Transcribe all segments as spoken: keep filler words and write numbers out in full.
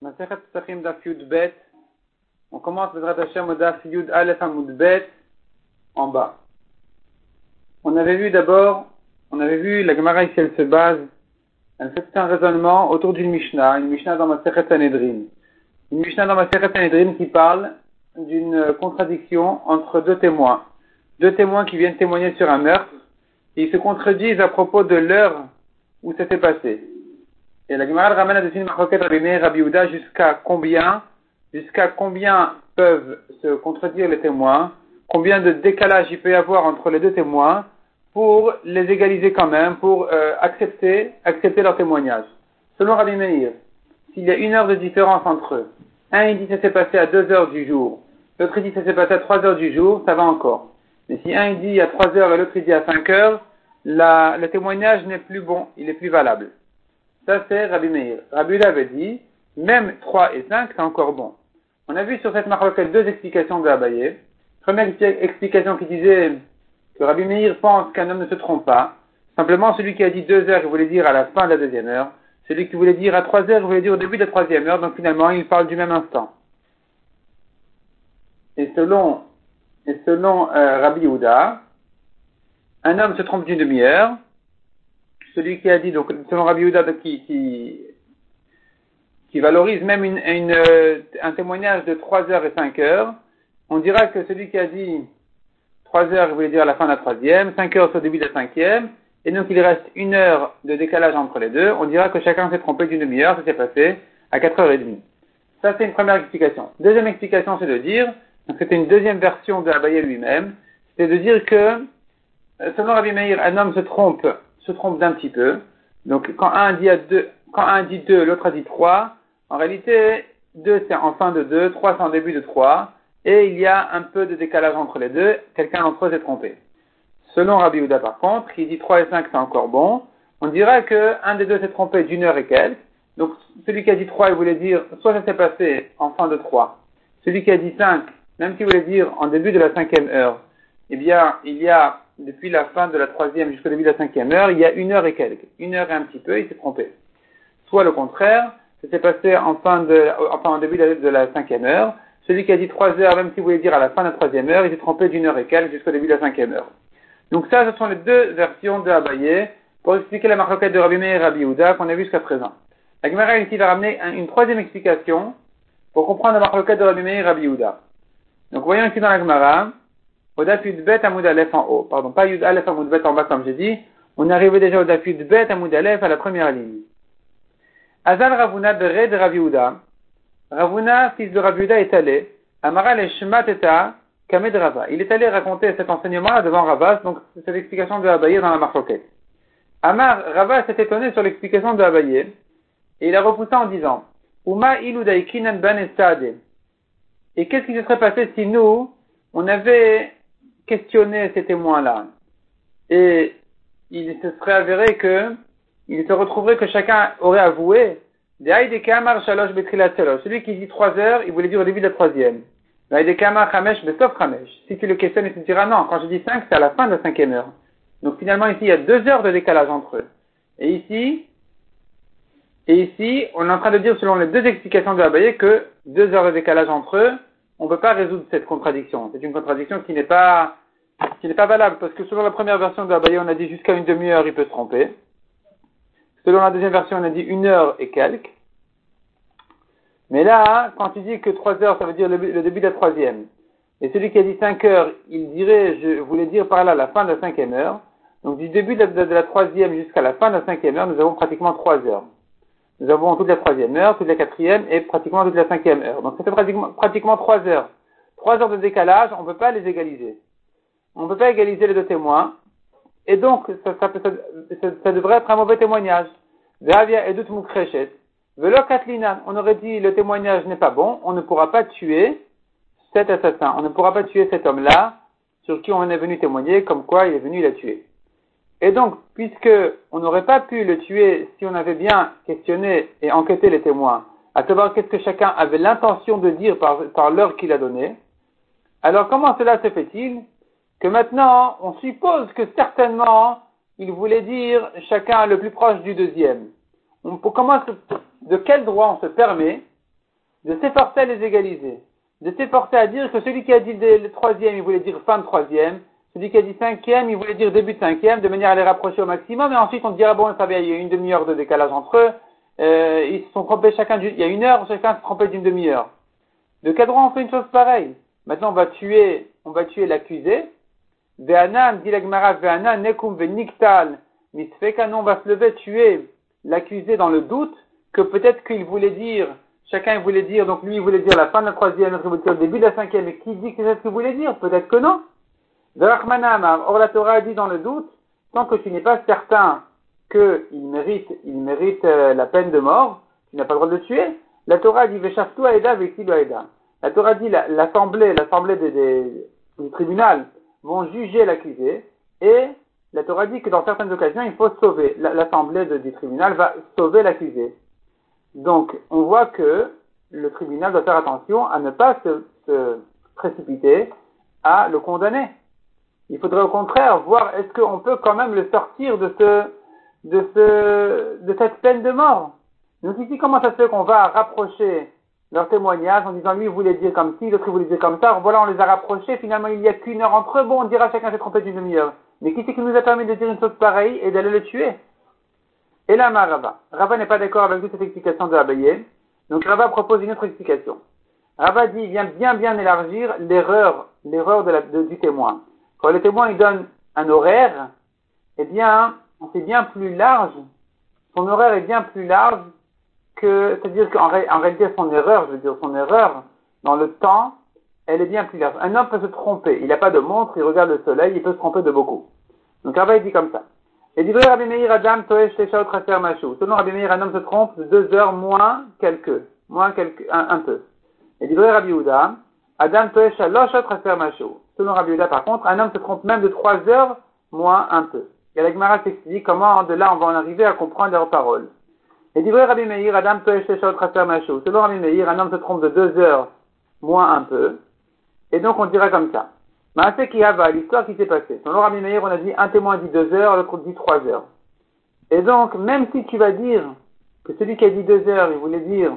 Masechet Pesachim Daf Yud Bet. On commence le Hashem au Daf Yud Aleph Amud Bet en bas. On avait vu d'abord, on avait vu la Gemara ici, elle se base, elle fait tout un raisonnement autour d'une Mishnah, une Mishnah dans Masechet Sanhedrin. Une Mishnah dans Masechet Sanhedrin qui parle d'une contradiction entre deux témoins. Deux témoins qui viennent témoigner sur un meurtre, et ils se contredisent à propos de l'heure où ça s'est passé. Et la Gemara ramène à définir Marcoquet Rabbi Meir Rabbi Yehuda jusqu'à combien, jusqu'à combien peuvent se contredire les témoins, combien de décalage il peut y avoir entre les deux témoins pour les égaliser quand même, pour euh, accepter, accepter leur témoignage. Selon Rabbi Meir, s'il y a une heure de différence entre eux, un il dit ça s'est passé à deux heures du jour, l'autre il dit ça s'est passé à trois heures du jour, ça va encore. Mais si un il dit à trois heures et l'autre il dit à cinq heures, la, le témoignage n'est plus bon, il est plus valable. Ça c'est Rabbi Meir. Rabbi Yehuda avait dit, même trois et cinq c'est encore bon. On a vu sur cette marloquette deux explications de Abaye. Première explication qui disait que Rabbi Meir pense qu'un homme ne se trompe pas. Simplement celui qui a dit deux heures, il voulait dire à la fin de la deuxième heure. Celui qui voulait dire à trois heures, il voulait dire au début de la troisième heure. Donc finalement, il parle du même instant. Et selon, et selon euh, Rabbi Yehuda, un homme se trompe d'une demi-heure. Celui qui a dit, donc selon Rabbi Yehuda, qui, qui, qui valorise même une, une, un témoignage de trois heures et cinq heures, on dira que celui qui a dit trois heures, il voulait dire à la fin de la troisième, cinq heures c'est au début de la cinquième, et donc il reste une heure de décalage entre les deux, on dira que chacun s'est trompé d'une demi-heure, ça s'est passé à quatre heures trente. Ça c'est une première explication. Deuxième explication, c'est de dire, donc c'était une deuxième version de Abaye lui-même, c'est de dire que, selon Rabbi Meir, un homme se trompe, se trompe d'un petit peu. Donc quand un dit à deux, quand un dit deux, l'autre a dit trois, en réalité, deux c'est en fin de deux, trois c'est en début de trois, et il y a un peu de décalage entre les deux, quelqu'un d'entre eux s'est trompé. Selon Rabbi Yehuda par contre, qui dit trois et cinq c'est encore bon, on dira que un des deux s'est trompé d'une heure et quelques, donc celui qui a dit trois il voulait dire, soit ça s'est passé en fin de trois, celui qui a dit cinq, même s'il voulait dire en début de la cinquième heure, eh bien il y a depuis la fin de la troisième jusqu'au début de la cinquième heure, il y a une heure et quelques. Une heure et un petit peu, il s'est trompé. Soit le contraire, ça s'est passé en fin de, enfin en début de la, de la cinquième heure. Celui qui a dit trois heures, même s'il voulait dire à la fin de la troisième heure, il s'est trompé d'une heure et quelques jusqu'au début de la cinquième heure. Donc ça, ce sont les deux versions de Abaye pour expliquer la marloquette de Rabbi Meir et Rabbi Yehuda qu'on a vu jusqu'à présent. La Gemara ici va ramener une troisième explication pour comprendre la marloquette de Rabbi Meir et Rabbi Yehuda. Donc voyons ici dans la Gemara, au Daf Yud Bet Amud Aleph en haut. Pardon, pas Yud Aleph Amud Bet en bas comme j'ai dit. On est arrivé déjà au Daf Yud Bet Amud Aleph à la première ligne. Azal Ravuna Bered Rav Yehuda. Ravuna, fils de Rav Yehuda, est allé. Amara le Shema Teta Kamed Rava. Il est allé raconter cet enseignement devant Rava, donc c'est l'explication de Abaye dans la marloquette. Amar, Rava s'est étonné sur l'explication de Abaye, et il a repoussé en disant, Uma iludai kinan ban estade. Et qu'est-ce qui se serait passé si nous, on avait questionné ces témoins-là, et il se serait avéré que, il se retrouverait que chacun aurait avoué, celui qui dit trois heures, il voulait dire au début de la troisième. Si tu le questionnes, il te dira non, quand je dis cinq, c'est à la fin de la cinquième heure. Donc finalement ici, il y a deux heures de décalage entre eux. Et ici, et ici, on est en train de dire selon les deux explications de Abaye que deux heures de décalage entre eux, on ne peut pas résoudre cette contradiction. C'est une contradiction qui n'est pas, qui n'est pas valable, parce que selon la première version de Abaye, on a dit jusqu'à une demi-heure, il peut se tromper. Selon la deuxième version, on a dit une heure et quelques. Mais là, quand tu dis que trois heures, ça veut dire le, le début de la troisième. Et celui qui a dit cinq heures, il dirait, je voulais dire par là la fin de la cinquième heure. Donc du début de la, de, de la troisième jusqu'à la fin de la cinquième heure, nous avons pratiquement trois heures. Nous avons toute la troisième heure, toute la quatrième et pratiquement toute la cinquième heure. Donc ça fait pratiquement, pratiquement trois heures. Trois heures de décalage, on ne peut pas les égaliser. On ne peut pas égaliser les deux témoins. Et donc, ça, ça, ça, ça, ça devrait être un mauvais témoignage. Ve'avia edut mukreshet. Velo katlina. On aurait dit, le témoignage n'est pas bon, on ne pourra pas tuer cet assassin. On ne pourra pas tuer cet homme-là, sur qui on est venu témoigner, comme quoi il est venu la tuer. Et donc, puisque on n'aurait pas pu le tuer si on avait bien questionné et enquêté les témoins, à savoir qu'est-ce que chacun avait l'intention de dire par, par l'heure qu'il a donnée, alors comment cela se fait-il que maintenant, on suppose que certainement, il voulait dire chacun le plus proche du deuxième. On, comment, de quel droit on se permet de s'efforcer à les égaliser, de s'efforcer à dire que celui qui a dit le troisième, il voulait dire fin de troisième, celui qui a dit cinquième, il voulait dire début de cinquième, de manière à les rapprocher au maximum, et ensuite on dira, bon, ça va, il y a une demi-heure de décalage entre eux, euh, ils se sont trompés chacun, il y a une heure, chacun se trompait d'une demi-heure. De quel droit on fait une chose pareille? Maintenant on va tuer, on va tuer l'accusé, Ve'anan, dit la Gemara, Ve'anan, nekum ve'niktal, misfekan, on va se lever, tuer l'accusé dans le doute, que peut-être qu'il voulait dire, chacun il voulait dire, donc lui il voulait dire la fin de la troisième, l'autre voulait dire le début de la cinquième, et qui dit que c'est ce qu'il voulait dire? Peut-être que non. Or la Torah a dit dans le doute, tant que tu n'es pas certain qu'il mérite, il mérite euh, la peine de mort, tu n'as pas le droit de le tuer. La Torah dit Veshaftu Aeda Vekilu Aeda. La Torah dit la, l'assemblée, l'assemblée des, des, du tribunal vont juger l'accusé, et la Torah dit que dans certaines occasions il faut sauver. L'assemblée de, du tribunal va sauver l'accusé. Donc on voit que le tribunal doit faire attention à ne pas se, se précipiter à le condamner. Il faudrait au contraire voir est-ce qu'on peut quand même le sortir de ce, de ce, de cette peine de mort. Donc ici, comment ça se fait qu'on va rapprocher leur témoignage en disant lui il voulait dire comme ci, l'autre il voulait dire comme ça, voilà on les a rapprochés, finalement il n'y a qu'une heure entre eux, bon on dira chacun s'est trompé d'une demi-heure. Mais qui c'est qui nous a permis de dire une chose pareille et d'aller le tuer? Et là, ma Rava. Rava n'est pas d'accord avec toute cette explication de Abaye. Donc Rava propose une autre explication. Rava dit, vient bien bien élargir l'erreur, l'erreur de la, de, du témoin. Quand le témoin il donne un horaire, eh bien, c'est bien plus large, son horaire est bien plus large que, c'est-à-dire qu'en ré, en réalité son erreur, je veux dire son erreur, dans le temps, elle est bien plus large. Un homme peut se tromper, il n'a pas de montre, il regarde le soleil, il peut se tromper de beaucoup. Donc Rava il dit comme ça. Et dit Rabbi Meir Adam Toesh Teshaot Chaser Mashou. Selon Rabbi Meir, un homme se trompe de deux heures moins quelques, moins quelques, un, un peu. Et dit Rabbi Yehuda, Adam Toesh Shalosh Chaser Mashou. Selon Rabbi Yehuda, par contre, un homme se trompe même de trois heures moins un peu. Et la Gemara s'explique comment de là on va en arriver à comprendre leurs paroles. Et dit Rabbi Meir Adam Toesh Teshaot Chaser Mashou. Selon Rabbi Meir, un homme se trompe de deux heures moins un peu. Et donc on dira comme ça. Maaseh qui Hava, l'histoire qui s'est passée. Selon Rabbi Meir, on a dit un témoin dit deux heures, l'autre dit trois heures. Et donc, même si tu vas dire que celui qui a dit deux heures, il voulait dire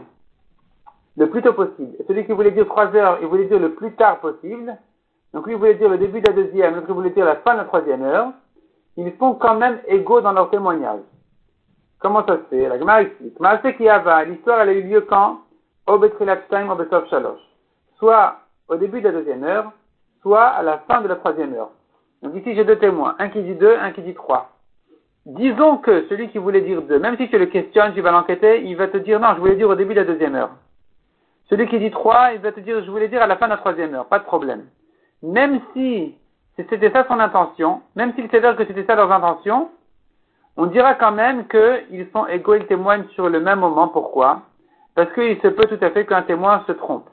le plus tôt possible, et celui qui voulait dire trois heures, il voulait dire le plus tard possible, donc lui il voulait dire le début de la deuxième, l'autre voulait dire la fin de la troisième heure, ils sont quand même égaux dans leur témoignage. Comment ça se fait? La Gemara explique. Maaseh qui Hava, l'histoire elle a eu lieu quand? Au Betrilat Time, au Besov Shalosh. Soit au début de la deuxième heure, soit à la fin de la troisième heure. Donc ici j'ai deux témoins, un qui dit deux, un qui dit trois. Disons que celui qui voulait dire deux, même si tu le questionnes, tu vas l'enquêter, il va te dire non, je voulais dire au début de la deuxième heure. Celui qui dit trois, il va te dire je voulais dire à la fin de la troisième heure, pas de problème. Même si c'était ça son intention, même s'il s'avère que c'était ça leurs intentions, on dira quand même qu'ils sont égaux, ils témoignent sur le même moment. Pourquoi? Parce qu'il se peut tout à fait qu'un témoin se trompe.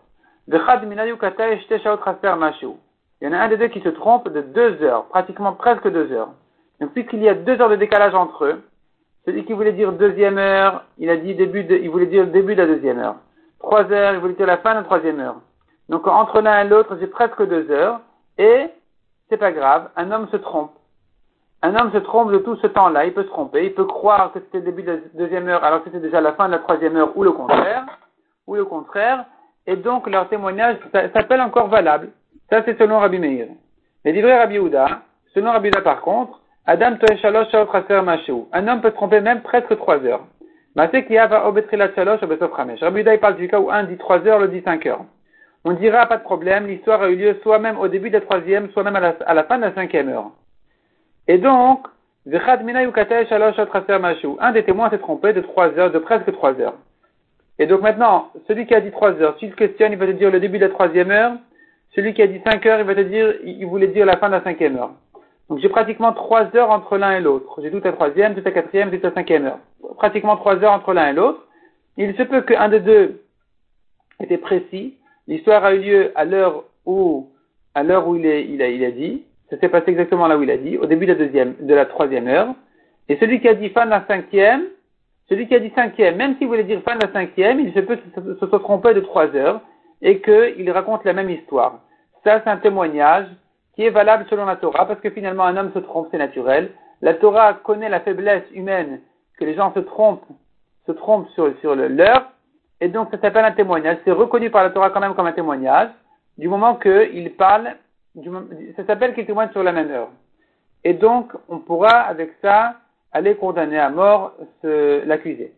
Il y en a un des deux qui se trompe de deux heures, pratiquement presque deux heures. Donc puisqu'il y a deux heures de décalage entre eux, celui qui voulait dire deuxième heure, il a dit début de, il voulait dire le début de la deuxième heure. Trois heures, il voulait dire la fin de la troisième heure. Donc entre l'un et l'autre, j'ai presque deux heures, et c'est pas grave, un homme se trompe. Un homme se trompe de tout ce temps-là, il peut se tromper, il peut croire que c'était le début de la deuxième heure alors que c'était déjà la fin de la troisième heure, ou le contraire, ou le contraire, et donc leur témoignage s'appelle encore valable. Ça, c'est selon Rabbi Meir. Mais livré Rabbi Yehuda, selon Rabbi Yehuda par contre, Adam Toesh Shalosh Shaot Chaser Mashou. Un homme peut se tromper même presque trois heures. Maaseh ki Hava o Betrilat Shalosh o Besof Chamesh. Rabbi Yehuda, il parle du cas où un dit trois heures, l'autre dit cinq heures. On dira, pas de problème, l'histoire a eu lieu soit même au début de la troisième, soit même à la, à la fin de la cinquième heure. Et donc, Vechad Mina Yukatei Shalosh Shaot Chaser Mashou. Un des témoins s'est trompé de trois heures, de presque trois heures. Et donc maintenant, celui qui a dit trois heures, s'il questionne, il va te dire le début de la troisième heure. Celui qui a dit cinq heures, il va te dire, il voulait dire la fin de la cinquième heure. Donc j'ai pratiquement trois heures entre l'un et l'autre. J'ai toute la troisième, toute la quatrième, toute la cinquième heure. Pratiquement trois heures entre l'un et l'autre. Il se peut qu'un des deux était précis. L'histoire a eu lieu à l'heure où, à l'heure où il, est, il, a, il a dit. Ça s'est passé exactement là où il a dit, au début de la deuxième, de la troisième heure. Et celui qui a dit fin de la cinquième, celui qui a dit cinquième, même s'il voulait dire fin de la cinquième, il se peut se, se, se tromper de trois heures. Et qu'il raconte la même histoire. Ça, c'est un témoignage qui est valable selon la Torah, parce que finalement, un homme se trompe, c'est naturel. La Torah connaît la faiblesse humaine, que les gens se trompent, se trompent sur, sur le leur, et donc ça s'appelle un témoignage. C'est reconnu par la Torah quand même comme un témoignage, du moment qu'il parle, du, ça s'appelle qu'il témoigne sur la même heure. Et donc, on pourra, avec ça, aller condamner à mort ce, l'accusé.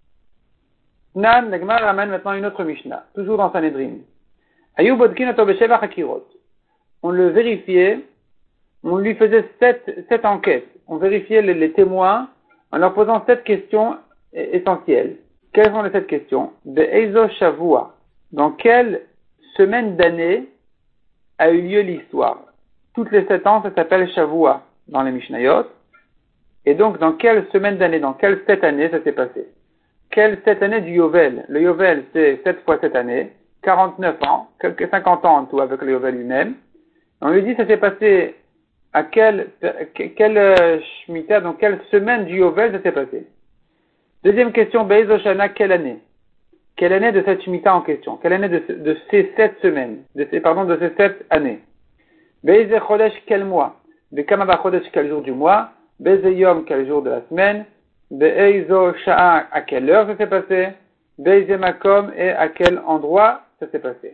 Nan, la Gemara ramène maintenant une autre Mishnah, toujours dans Sanhedrin. Ayu bodkin oto b'sheva chakirot. On le vérifiait, on lui faisait sept, sept enquêtes. On vérifiait les, les témoins en leur posant sept questions essentielles. Quelles sont les sept questions? Be'ezo shavua. Dans quelle semaine d'année a eu lieu l'histoire? Toutes les sept ans, ça s'appelle shavua dans les Mishnayot. Et donc, dans quelle semaine d'année, dans quelle sept années ça s'est passé? Quelle sept années du Yovel? Le Yovel, c'est sept fois sept années, quarante-neuf ans, quelques cinquante ans en tout avec le Yovel lui-même. On lui dit, ça s'est passé à quelle, quelle euh, Shemitah, donc quelle semaine du Yovel ça s'est passé? Deuxième question, Be'ezo Shana, quelle année? Quelle année de cette Shemitah en question? Quelle année de, de ces sept semaines? De ces, pardon, de ces sept années? Be'eze Chodesh, quel mois? Be'kama Chodesh, quel jour du mois? Be'eze Yom, quel jour de la semaine? Be'ezo Sha'a, à quelle heure ça s'est passé? Be'eze Makom, et à quel endroit ça s'est passé?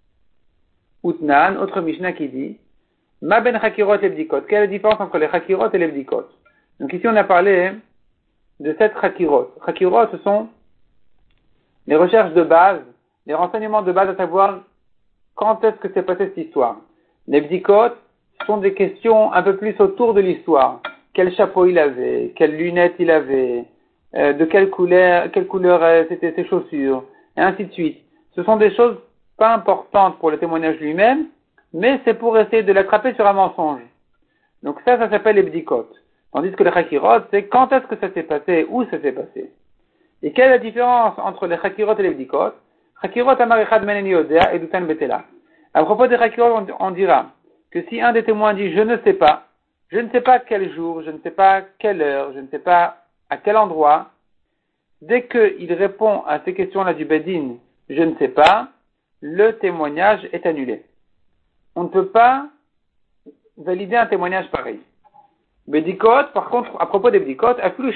Utnan, autre Mishnah qui dit, Ma ben Chakirot et Bdikot. Quelle est la différence entre les Chakirot et les Bdikot? Donc ici on a parlé de sept Chakirot. Chakirot, ce sont les recherches de base, les renseignements de base à savoir quand est-ce que s'est passée cette histoire. Les Bdikot sont des questions un peu plus autour de l'histoire. Quel chapeau il avait, quelles lunettes il avait, euh, de quelle couleur, quelle couleur euh, c'était ses chaussures, et ainsi de suite. Ce sont des choses pas importantes pour le témoignage lui-même, mais c'est pour essayer de l'attraper sur un mensonge. Donc ça, ça s'appelle les bdikot. Tandis que les chakirot, c'est quand est-ce que ça s'est passé, où ça s'est passé. Et quelle est la différence entre les chakirot et les bdikot? Chakirot amar echad menen yodea edutan betela. À propos des chakirot, on, on dira que si un des témoins dit « je ne sais pas », je ne sais pas quel jour, je ne sais pas quelle heure, je ne sais pas à quel endroit, dès qu'il répond à ces questions-là du Bedin, je ne sais pas, le témoignage est annulé. On ne peut pas valider un témoignage pareil. Bedikot, par contre, à propos des Bedikot,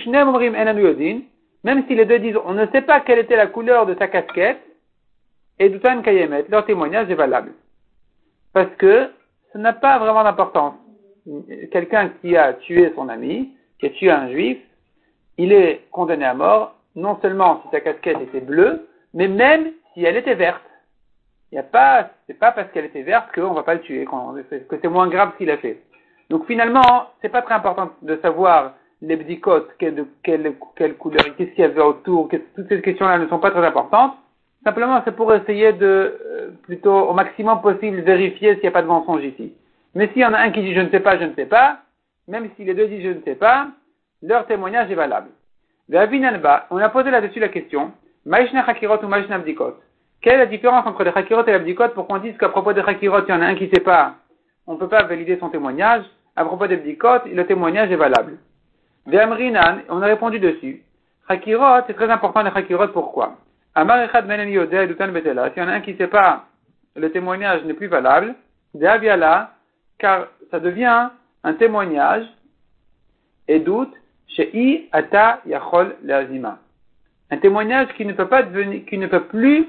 même si les deux disent on ne sait pas quelle était la couleur de sa casquette, et Doutan Kayemet, leur témoignage est valable. Parce que ça n'a pas vraiment d'importance. Quelqu'un qui a tué son ami, qui a tué un juif, il est condamné à mort, non seulement si sa casquette était bleue, mais même si elle était verte. Il y a pas, c'est pas parce qu'elle était verte qu'on va pas le tuer, que c'est moins grave ce qu'il a fait. Donc finalement, c'est pas très important de savoir les bdikot, quelle, quelle, quelle couleur, qu'est-ce qu'il y avait autour, toutes ces questions-là ne sont pas très importantes. Simplement, c'est pour essayer de, euh, plutôt, au maximum possible, vérifier s'il n'y a pas de mensonge ici. Mais s'il y en a un qui dit je ne sais pas, je ne sais pas, même si les deux disent je ne sais pas, leur témoignage est valable. On a posé là-dessus la question, Maïshna Chakirot ou Maïshna Bdikot. Quelle est la différence entre les Chakirot et la Bdikot pour qu'on dise qu'à propos des Chakirot, il y en a un qui ne sait pas, on ne peut pas valider son témoignage, à propos des Bdikot, le témoignage est valable. Ve'amrinan, on a répondu dessus. Chakirot, c'est très important les Chakirot, pourquoi? Amar echad menen yodea dutan betela. S'il y en a un qui ne sait pas, le témoignage n'est plus valable. De'aviala, car ça devient un témoignage, et doute, she'i ata yachol le'azima. Un témoignage qui ne peut pas devenir, qui ne peut plus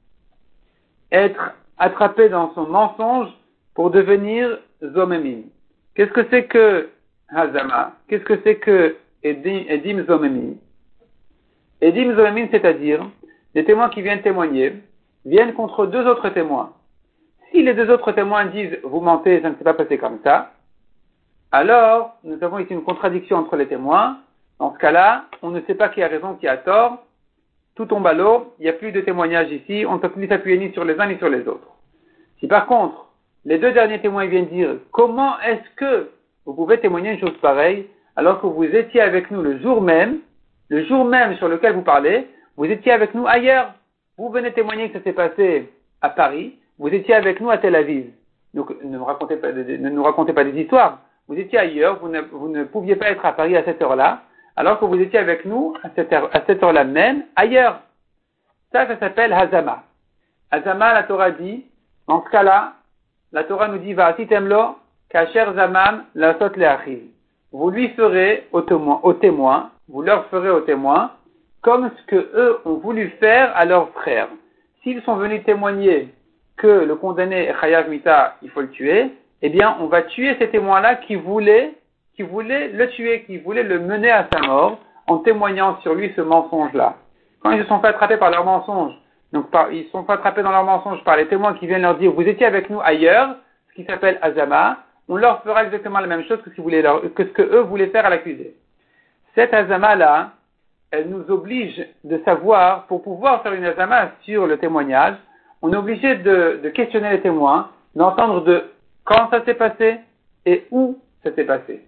être attrapé dans son mensonge pour devenir zomemim. Qu'est-ce que c'est que hazama? Qu'est-ce que c'est que edim, edim zomemim? Edim zomemim, c'est-à-dire, les témoins qui viennent témoigner, viennent contre deux autres témoins. Si les deux autres témoins disent, vous mentez, ça ne s'est pas passé comme ça, alors, nous avons ici une contradiction entre les témoins. Dans ce cas-là, on ne sait pas qui a raison, qui a tort. Tout tombe à l'eau, il n'y a plus de témoignage ici, on ne peut plus s'appuyer ni sur les uns ni sur les autres. Si par contre, les deux derniers témoins viennent dire, comment est-ce que vous pouvez témoigner une chose pareille, alors que vous étiez avec nous le jour même, le jour même sur lequel vous parlez, vous étiez avec nous ailleurs. Vous venez témoigner que ça s'est passé à Paris, vous étiez avec nous à Tel Aviv. Donc, ne nous racontez pas, ne nous racontez pas des histoires. Vous étiez ailleurs, vous ne, vous ne pouviez pas être à Paris à cette heure-là, alors que vous étiez avec nous à cette, heure, à cette heure-là même, ailleurs. Ça, ça s'appelle Hazama. Hazama, la Torah dit, dans ce cas-là, la Torah nous dit, va sitemlo, kacher zamam, la sot le'achiv. Vous lui ferez au témoin, au témoin, vous leur ferez au témoin, comme ce que eux ont voulu faire à leurs frères. S'ils sont venus témoigner que le condamné est chayav mita, il faut le tuer, eh bien, on va tuer ces témoins-là qui voulaient, qui voulaient le tuer, qui voulaient le mener à sa mort, en témoignant sur lui ce mensonge-là. Quand ils se sont fait attraper par leur mensonge, donc par, ils se sont fait attraper dans leur mensonge par les témoins qui viennent leur dire, vous étiez avec nous ailleurs, ce qui s'appelle azama, on leur fera exactement la même chose que ce, qu'ils leur, que, ce que eux voulaient faire à l'accusé. Cette azama-là, elle nous oblige de savoir, pour pouvoir faire une azama sur le témoignage, on est obligé de, de questionner les témoins, d'entendre de quand ça s'est passé et où ça s'est passé.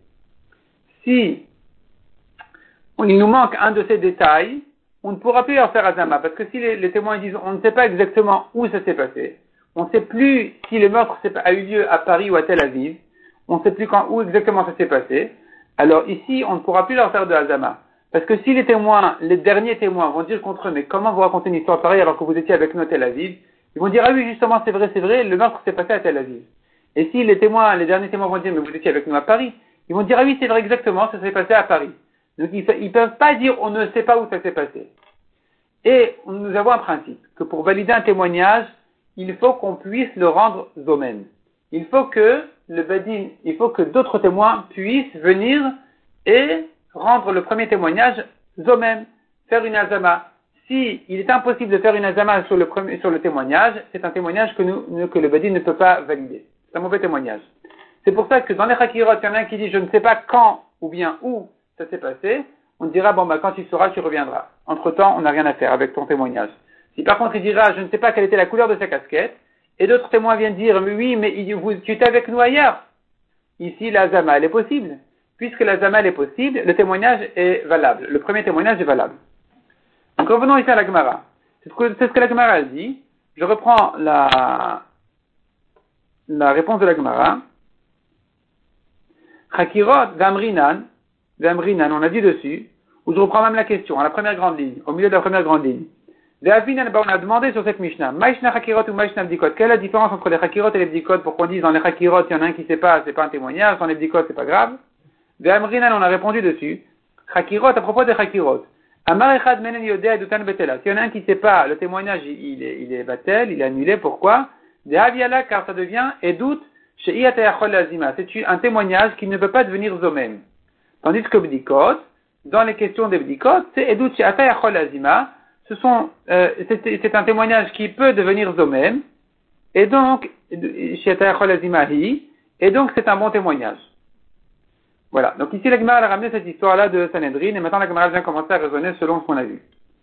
Si il nous manque un de ces détails, on ne pourra plus leur faire azama, parce que si les, les témoins disent on ne sait pas exactement où ça s'est passé, on ne sait plus si le meurtre a eu lieu à Paris ou à Tel Aviv, on ne sait plus quand, où exactement ça s'est passé, alors ici on ne pourra plus leur faire de azama. Parce que si les témoins, les derniers témoins vont dire contre eux, mais comment vous racontez une histoire pareille alors que vous étiez avec nous à Tel Aviv, ils vont dire, ah oui, justement, c'est vrai, c'est vrai, le meurtre s'est passé à Tel Aviv. Et si les témoins, les derniers témoins vont dire, mais vous étiez avec nous à Paris, ils vont dire, ah oui, c'est vrai, exactement, ça s'est passé à Paris. Donc ils ne peuvent pas dire, on ne sait pas où ça s'est passé. Et nous avons un principe, que pour valider un témoignage, il faut qu'on puisse le rendre zomen. Il faut que le badin, il faut que d'autres témoins puissent venir et rendre le premier témoignage zomen, faire une azama. Si il est impossible de faire une azama sur le premier, sur le témoignage, c'est un témoignage que nous, que le badin ne peut pas valider. C'est un mauvais témoignage. C'est pour ça que dans les chakirot, il y en a un qui dit, je ne sais pas quand ou bien où ça s'est passé, on dira, bon, bah, quand tu sauras, tu reviendras. Entre temps, on n'a rien à faire avec ton témoignage. Si par contre il dira, je ne sais pas quelle était la couleur de sa casquette, et d'autres témoins viennent dire, mais oui, mais il, vous, tu étais avec nous ailleurs. Ici, la zama, elle est possible. Puisque la zama, elle est possible, le témoignage est valable. Le premier témoignage est valable. Donc revenons ici à la Gemara. C'est ce que la Gemara a dit. Je reprends la, la réponse de la Gemara. Chakirot d'Amrinan, d'Amrinan, on a dit dessus, où je reprends même la question, à la première grande ligne, au milieu de la première grande ligne. D'Avinan, on a demandé sur cette Mishnah, Maishna Chakirot ou Maishna Bdikot, quelle est la différence entre les Chakirot et les Bdikot, pour qu'on dise dans les Chakirot, il y en a un qui ne sait pas, c'est pas un témoignage, dans les Bdikot, c'est pas grave. D'Amrinan, on a répondu dessus, Chakirot, à propos des Chakirot. Amar echad menen yodea dutan betela. S'il y en a un qui ne sait pas, le témoignage, il est, il est batel, il est annulé, pourquoi? De aviala, car ça devient, et doute, chez iatayachol lazima. C'est un témoignage qui ne peut pas devenir zomem. Tandis que bdikot, dans les questions des bdikot, c'est et doute chez iatayachol lazima. Ce sont, euh, c'est, c'est un témoignage qui peut devenir zomem. Et donc, chez iatayachol lazima hi. Et donc, c'est un bon témoignage. Voilà. Donc ici, la Gemara a ramené cette histoire-là de Sanhedrin, et maintenant la Gemara vient commencer à raisonner selon ce qu'on a vu.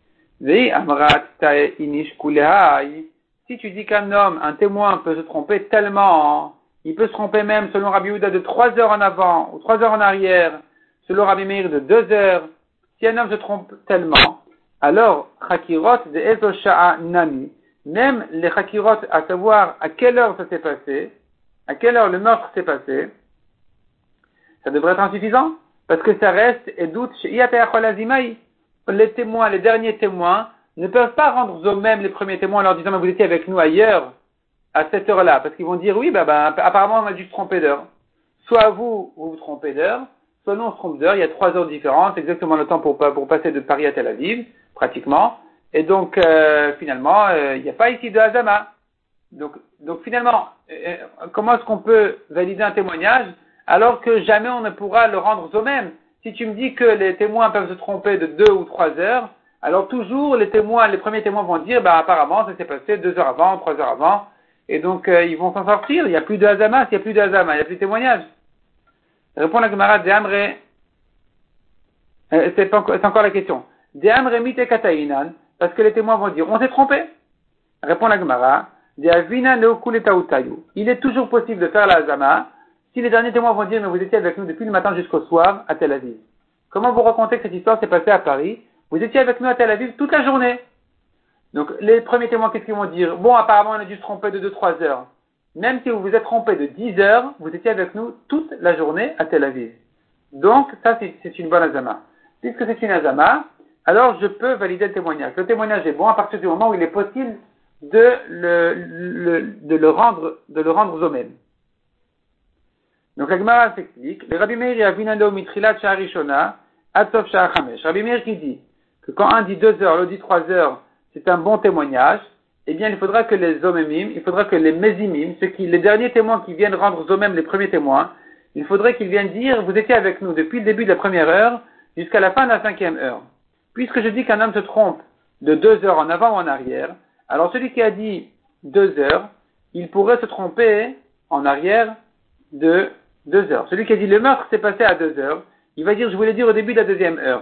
Si tu dis qu'un homme, un témoin peut se tromper tellement, il peut se tromper même selon Rabbi Yehuda de trois heures en avant, ou trois heures en arrière, selon Rabbi Meir de deux heures, si un homme se trompe tellement, alors, Chakirot de Ezosha'a Nami, même les Chakirot, à savoir à quelle heure ça s'est passé, à quelle heure le meurtre s'est passé, ça devrait être insuffisant, parce que ça reste, et doute, chez Iyatayachol Azimai, les témoins, les derniers témoins, ne peuvent pas rendre eux-mêmes les premiers témoins en leur disant, mais vous étiez avec nous ailleurs, à cette heure-là, parce qu'ils vont dire, oui, bah, bah, apparemment, on a dû se tromper d'heure. Soit vous, vous vous trompez d'heure, soit nous, on se trompe d'heure, il y a trois heures différentes, exactement le temps pour, pour passer de Paris à Tel Aviv, pratiquement, et donc, euh, finalement, euh, il n'y a pas ici de Hazama. Donc, donc finalement, euh, comment est-ce qu'on peut valider un témoignage alors que jamais on ne pourra le rendre eux-mêmes? Si tu me dis que les témoins peuvent se tromper de deux ou trois heures, alors toujours les témoins, les premiers témoins vont dire, bah apparemment ça s'est passé deux heures avant, trois heures avant, et donc euh, ils vont s'en sortir. Il n'y a plus de hazama, s'il n'y a plus de hazama, il n'y a plus de témoignage. Répond la Gemara de Amre, euh, c'est, pas, c'est encore la question. De Amre mite katainan, parce que les témoins vont dire, on s'est trompé. Répond la Gemara, de Avina neokuletautayu. Il est toujours possible de faire la hazama. Si les derniers témoins vont dire, mais vous étiez avec nous depuis le matin jusqu'au soir à Tel Aviv. Comment vous racontez que cette histoire s'est passée à Paris? Vous étiez avec nous à Tel Aviv toute la journée. Donc, les premiers témoins, qu'est-ce qu'ils vont dire? Bon, apparemment, on a dû se tromper de deux trois heures. Même si vous vous êtes trompé de dix heures, vous étiez avec nous toute la journée à Tel Aviv. Donc, ça, c'est, c'est une bonne azama. Puisque c'est une azama, alors je peux valider le témoignage. Le témoignage est bon à partir du moment où il est possible de le, le, de le rendre, de le rendre aux mêmes. Donc la Gemara s'explique, le Rabbi Meir Yavinando Mitrilat Sha'arishona Atsof Sha'achamesh. Rabbi Meir qui dit que quand un dit deux heures, l'autre dit trois heures, c'est un bon témoignage, eh bien, il faudra que les zomemim, il faudra que les mésimim, ceux qui, les derniers témoins qui viennent rendre zomem les premiers témoins, il faudrait qu'ils viennent dire, vous étiez avec nous depuis le début de la première heure jusqu'à la fin de la cinquième heure. Puisque je dis qu'un homme se trompe de deux heures en avant ou en arrière, alors celui qui a dit deux heures, il pourrait se tromper en arrière de deux heures. Celui qui a dit le meurtre s'est passé à deux heures, il va dire je voulais dire au début de la deuxième heure.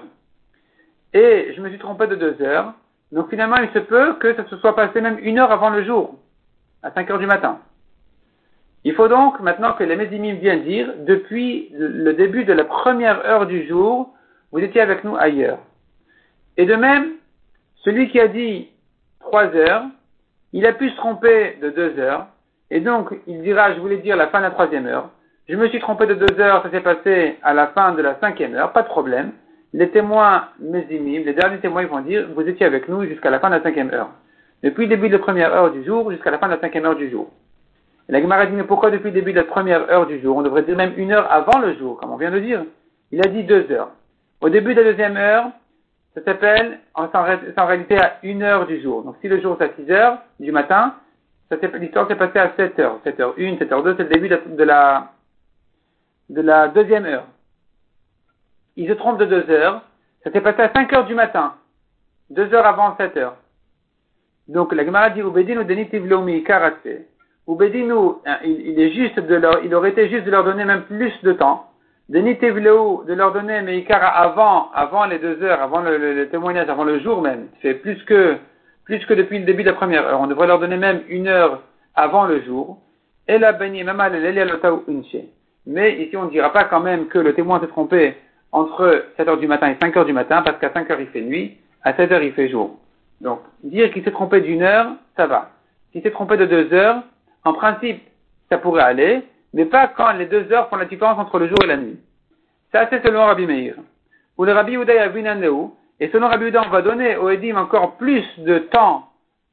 Et je me suis trompé de deux heures, donc finalement il se peut que ça se soit passé même une heure avant le jour, à cinq heures du matin. Il faut donc maintenant que les mésimim viennent dire, depuis le début de la première heure du jour, vous étiez avec nous ailleurs. Et de même, celui qui a dit trois heures, il a pu se tromper de deux heures, et donc il dira, je voulais dire la fin de la troisième heure. Je me suis trompé de deux heures, ça s'est passé à la fin de la cinquième heure, pas de problème. Les témoins mésimim, les derniers témoins, ils vont dire, vous étiez avec nous jusqu'à la fin de la cinquième heure. Depuis le début de la première heure du jour jusqu'à la fin de la cinquième heure du jour. Et la Gemara dit, mais pourquoi depuis le début de la première heure du jour? On devrait dire même une heure avant le jour, comme on vient de dire. Il a dit deux heures. Au début de la deuxième heure, ça s'appelle, c'est en réalité à une heure du jour. Donc si le jour c'est à six heures du matin, ça l'histoire s'est passée à sept heures. sept heures une, sept heures deux, c'est le début de la, de la, de la deuxième heure. Il se trompe de deux heures, ça s'est passé à cinq heures du matin. Deux heures avant sept heures. Donc la Gemara dit, Ubedinu denitiv lomi karatse. Ubedinu, il, il est juste de leur, il aurait été juste de leur donner même plus de temps. Denitiv leu, de leur donner meikara avant, avant les deux heures, avant le, le, le témoignage, avant le jour même. C'est plus que, plus que depuis le début de la première heure. On devrait leur donner même une heure avant le jour. Et la bani mama lelialotau unche. Mais ici on ne dira pas quand même que le témoin s'est trompé entre sept heures du matin et cinq heures du matin, parce qu'à cinq heures il fait nuit, à sept heures il fait jour. Donc, dire qu'il s'est trompé d'une heure, ça va. S'il s'est trompé de deux heures, en principe, ça pourrait aller, mais pas quand les deux heures font la différence entre le jour et la nuit. Ça, c'est selon Rabbi Meir. Ou le Rabbi Yehuda Yavinaneu, et selon Rabbi Yehuda, on va donner aux Edim encore plus de temps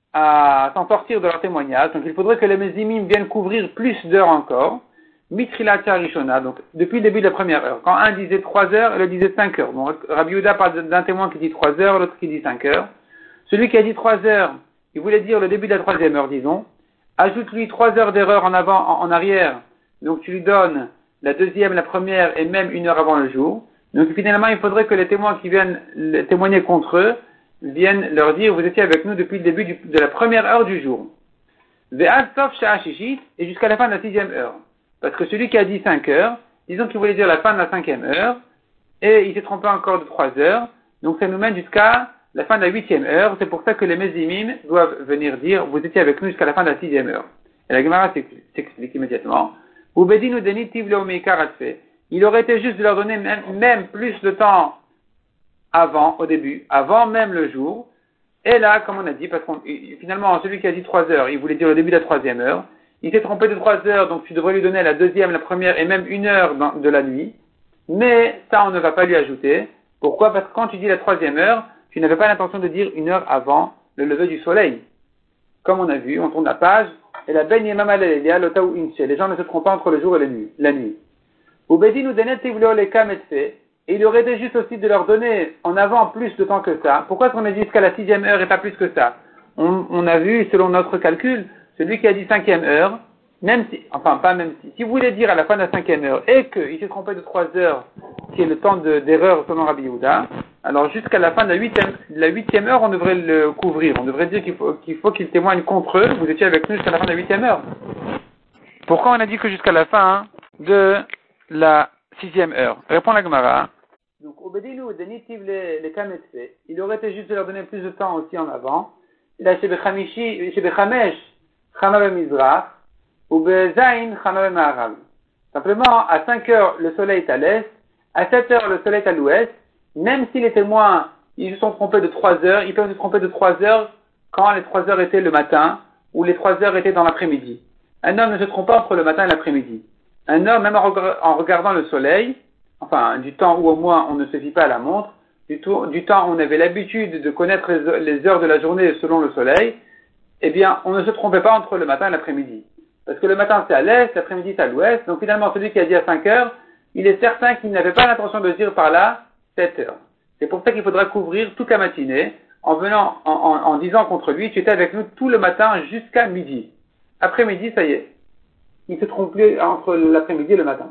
à s'en sortir de leur témoignage, donc il faudrait que les Mézimim viennent couvrir plus d'heures encore. Mitrila Rishona, donc depuis le début de la première heure. Quand un disait trois heures, l'autre disait cinq heures. Bon, Rabbi Yehuda parle d'un témoin qui dit trois heures, l'autre qui dit cinq heures. Celui qui a dit trois heures, il voulait dire le début de la troisième heure, disons. Ajoute-lui trois heures d'erreur en avant, en, en arrière. Donc tu lui donnes la deuxième, la première et même une heure avant le jour. Donc finalement, il faudrait que les témoins qui viennent témoigner contre eux viennent leur dire, vous étiez avec nous depuis le début du, de la première heure du jour. Ve'ad sof sha'a shishit, et jusqu'à la fin de la sixième heure. Parce que celui qui a dit cinq heures, disons qu'il voulait dire la fin de la cinquième heure, et il s'est trompé encore de trois heures, donc ça nous mène jusqu'à la fin de la huitième heure. C'est pour ça que les mézimim doivent venir dire, vous étiez avec nous jusqu'à la fin de la sixième heure. Et la Gemara s'explique immédiatement. Ubedinu denitiv leomeikar atfe. Il aurait été juste de leur donner même, même plus de temps avant, au début, avant même le jour. Et là, comme on a dit, parce qu'on, finalement, celui qui a dit trois heures, il voulait dire le début de la troisième heure. Il s'est trompé de trois heures, donc tu devrais lui donner la deuxième, la première et même une heure dans, de la nuit. Mais ça, on ne va pas lui ajouter. Pourquoi? Parce que quand tu dis la troisième heure, tu n'avais pas l'intention de dire une heure avant le lever du soleil. Comme on a vu, on tourne la page, et la ben yemama lelelia lotaou inche. Les gens ne se trompent pas entre le jour et la nuit. La nuit. Ubedi nous donnait tivleoleka metfe. Et il aurait été juste aussi de leur donner en avant plus de temps que ça. Pourquoi est-ce qu'on a dit jusqu'à la sixième heure et pas plus que ça? On, on a vu, selon notre calcul, celui qui a dit cinquième heure, même si, enfin pas même si, si vous voulez dire à la fin de la cinquième heure et qu'il s'est trompé de trois heures, qui est le temps de, d'erreur selon Rabbi Yehuda, alors jusqu'à la fin de la huitième, de la huitième heure, on devrait le couvrir. On devrait dire qu'il faut, qu'il faut qu'il témoigne contre eux. Vous étiez avec nous jusqu'à la fin de la huitième heure. Pourquoi on a dit que jusqu'à la fin de la sixième heure? Répond la Gemara. Donc, Obedinu, Denitiv les Kametfe, il aurait été juste de leur donner plus de temps aussi en avant. Là, chez Bechamishi, chez Bechamesh, Chama Mizrach, ou Bezain, Chama Ma'arav. Simplement, à cinq heures, le soleil est à l'est, à sept heures, le soleil est à l'ouest. Même si les témoins, ils se sont trompés de trois heures, ils peuvent se tromper de trois heures quand les trois heures étaient le matin, ou les trois heures étaient dans l'après-midi. Un homme ne se trompe pas entre le matin et l'après-midi. Un homme, même en regardant le soleil, enfin, du temps où au moins on ne se fie pas à la montre, du, tout, du temps où on avait l'habitude de connaître les heures de la journée selon le soleil, eh bien, on ne se trompait pas entre le matin et l'après-midi. Parce que le matin c'est à l'est, l'après-midi c'est à l'ouest, donc finalement celui qui a dit à cinq heures, il est certain qu'il n'avait pas l'intention de dire par là sept heures. C'est pour ça qu'il faudra couvrir toute la matinée en venant, en, en, en disant contre lui, tu étais avec nous tout le matin jusqu'à midi. Après midi, ça y est. Il se trompe plus entre l'après-midi et le matin.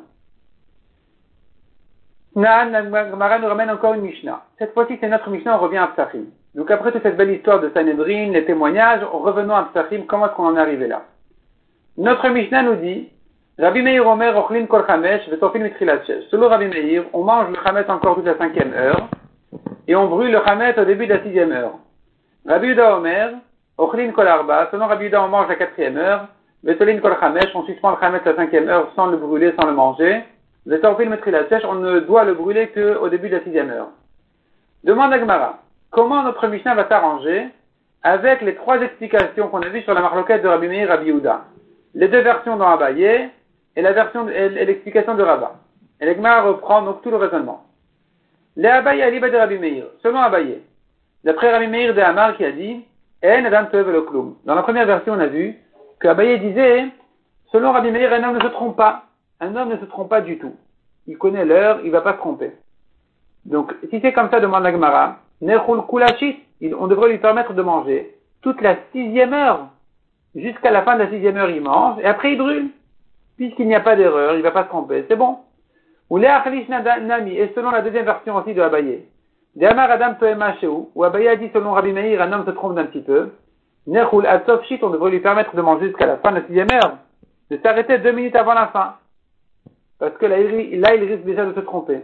Naan, la Gemara nous ramène encore une Mishnah. Cette fois-ci, c'est notre Mishnah, on revient à Psachim. Donc après toute cette belle histoire de Sanhedrin, les témoignages, revenons à Psachim, comment est-ce qu'on en est arrivé là? Notre Mishnah nous dit, Rabbi Meir Omer, Ochlin Kol Chamesh, Vetofin Mitrilat Shesh. Selon Rabbi Meir, on mange le Chametz encore toute la cinquième heure, et on brûle le Chametz au début de la sixième heure. Rabbi Yehuda Omer, Ochlin Kol Arba, selon Rabbi Yehuda, on mange la quatrième heure, Vetolin Kol Chamesh, on suspend le Chametz la cinquième heure sans le brûler, sans le manger. Vetofin Mitrilat Shesh, on ne doit le brûler qu'au début de la sixième heure. Demande à Gemara, comment notre Mishnah va s'arranger avec les trois explications qu'on a vues sur la marloquette de Rabbi Meir et Rabbi Yehuda? Les deux versions dans Abaye et la version et l'explication de Rabba. Et l'Egmara reprend donc tout le raisonnement. Les Abaye aliba de Rabbi Meir, selon Abaye. D'après Rabbi Meir de Hamar qui a dit, En adam toev lo klum. Dans la première version, on a vu que Abaye disait, selon Rabbi Meir, un homme ne se trompe pas. Un homme ne se trompe pas du tout. Il connaît l'heure, il va pas se tromper. Donc, si c'est comme ça, demande l'Egmara, nechul kulashit, on devrait lui permettre de manger toute la sixième heure. Jusqu'à la fin de la sixième heure, il mange, et après il brûle. Puisqu'il n'y a pas d'erreur, il ne va pas se tromper, c'est bon. Ou les achalish nami, et selon la deuxième version aussi de Abaye. De Amar Adam Toema Sheu, où Abaye a dit selon Rabbi Meir, un homme se trompe d'un petit peu. Nechul Atsof Shit, on devrait lui permettre de manger jusqu'à la fin de la sixième heure. De s'arrêter deux minutes avant la fin. Parce que là, il, là, il risque déjà de se tromper.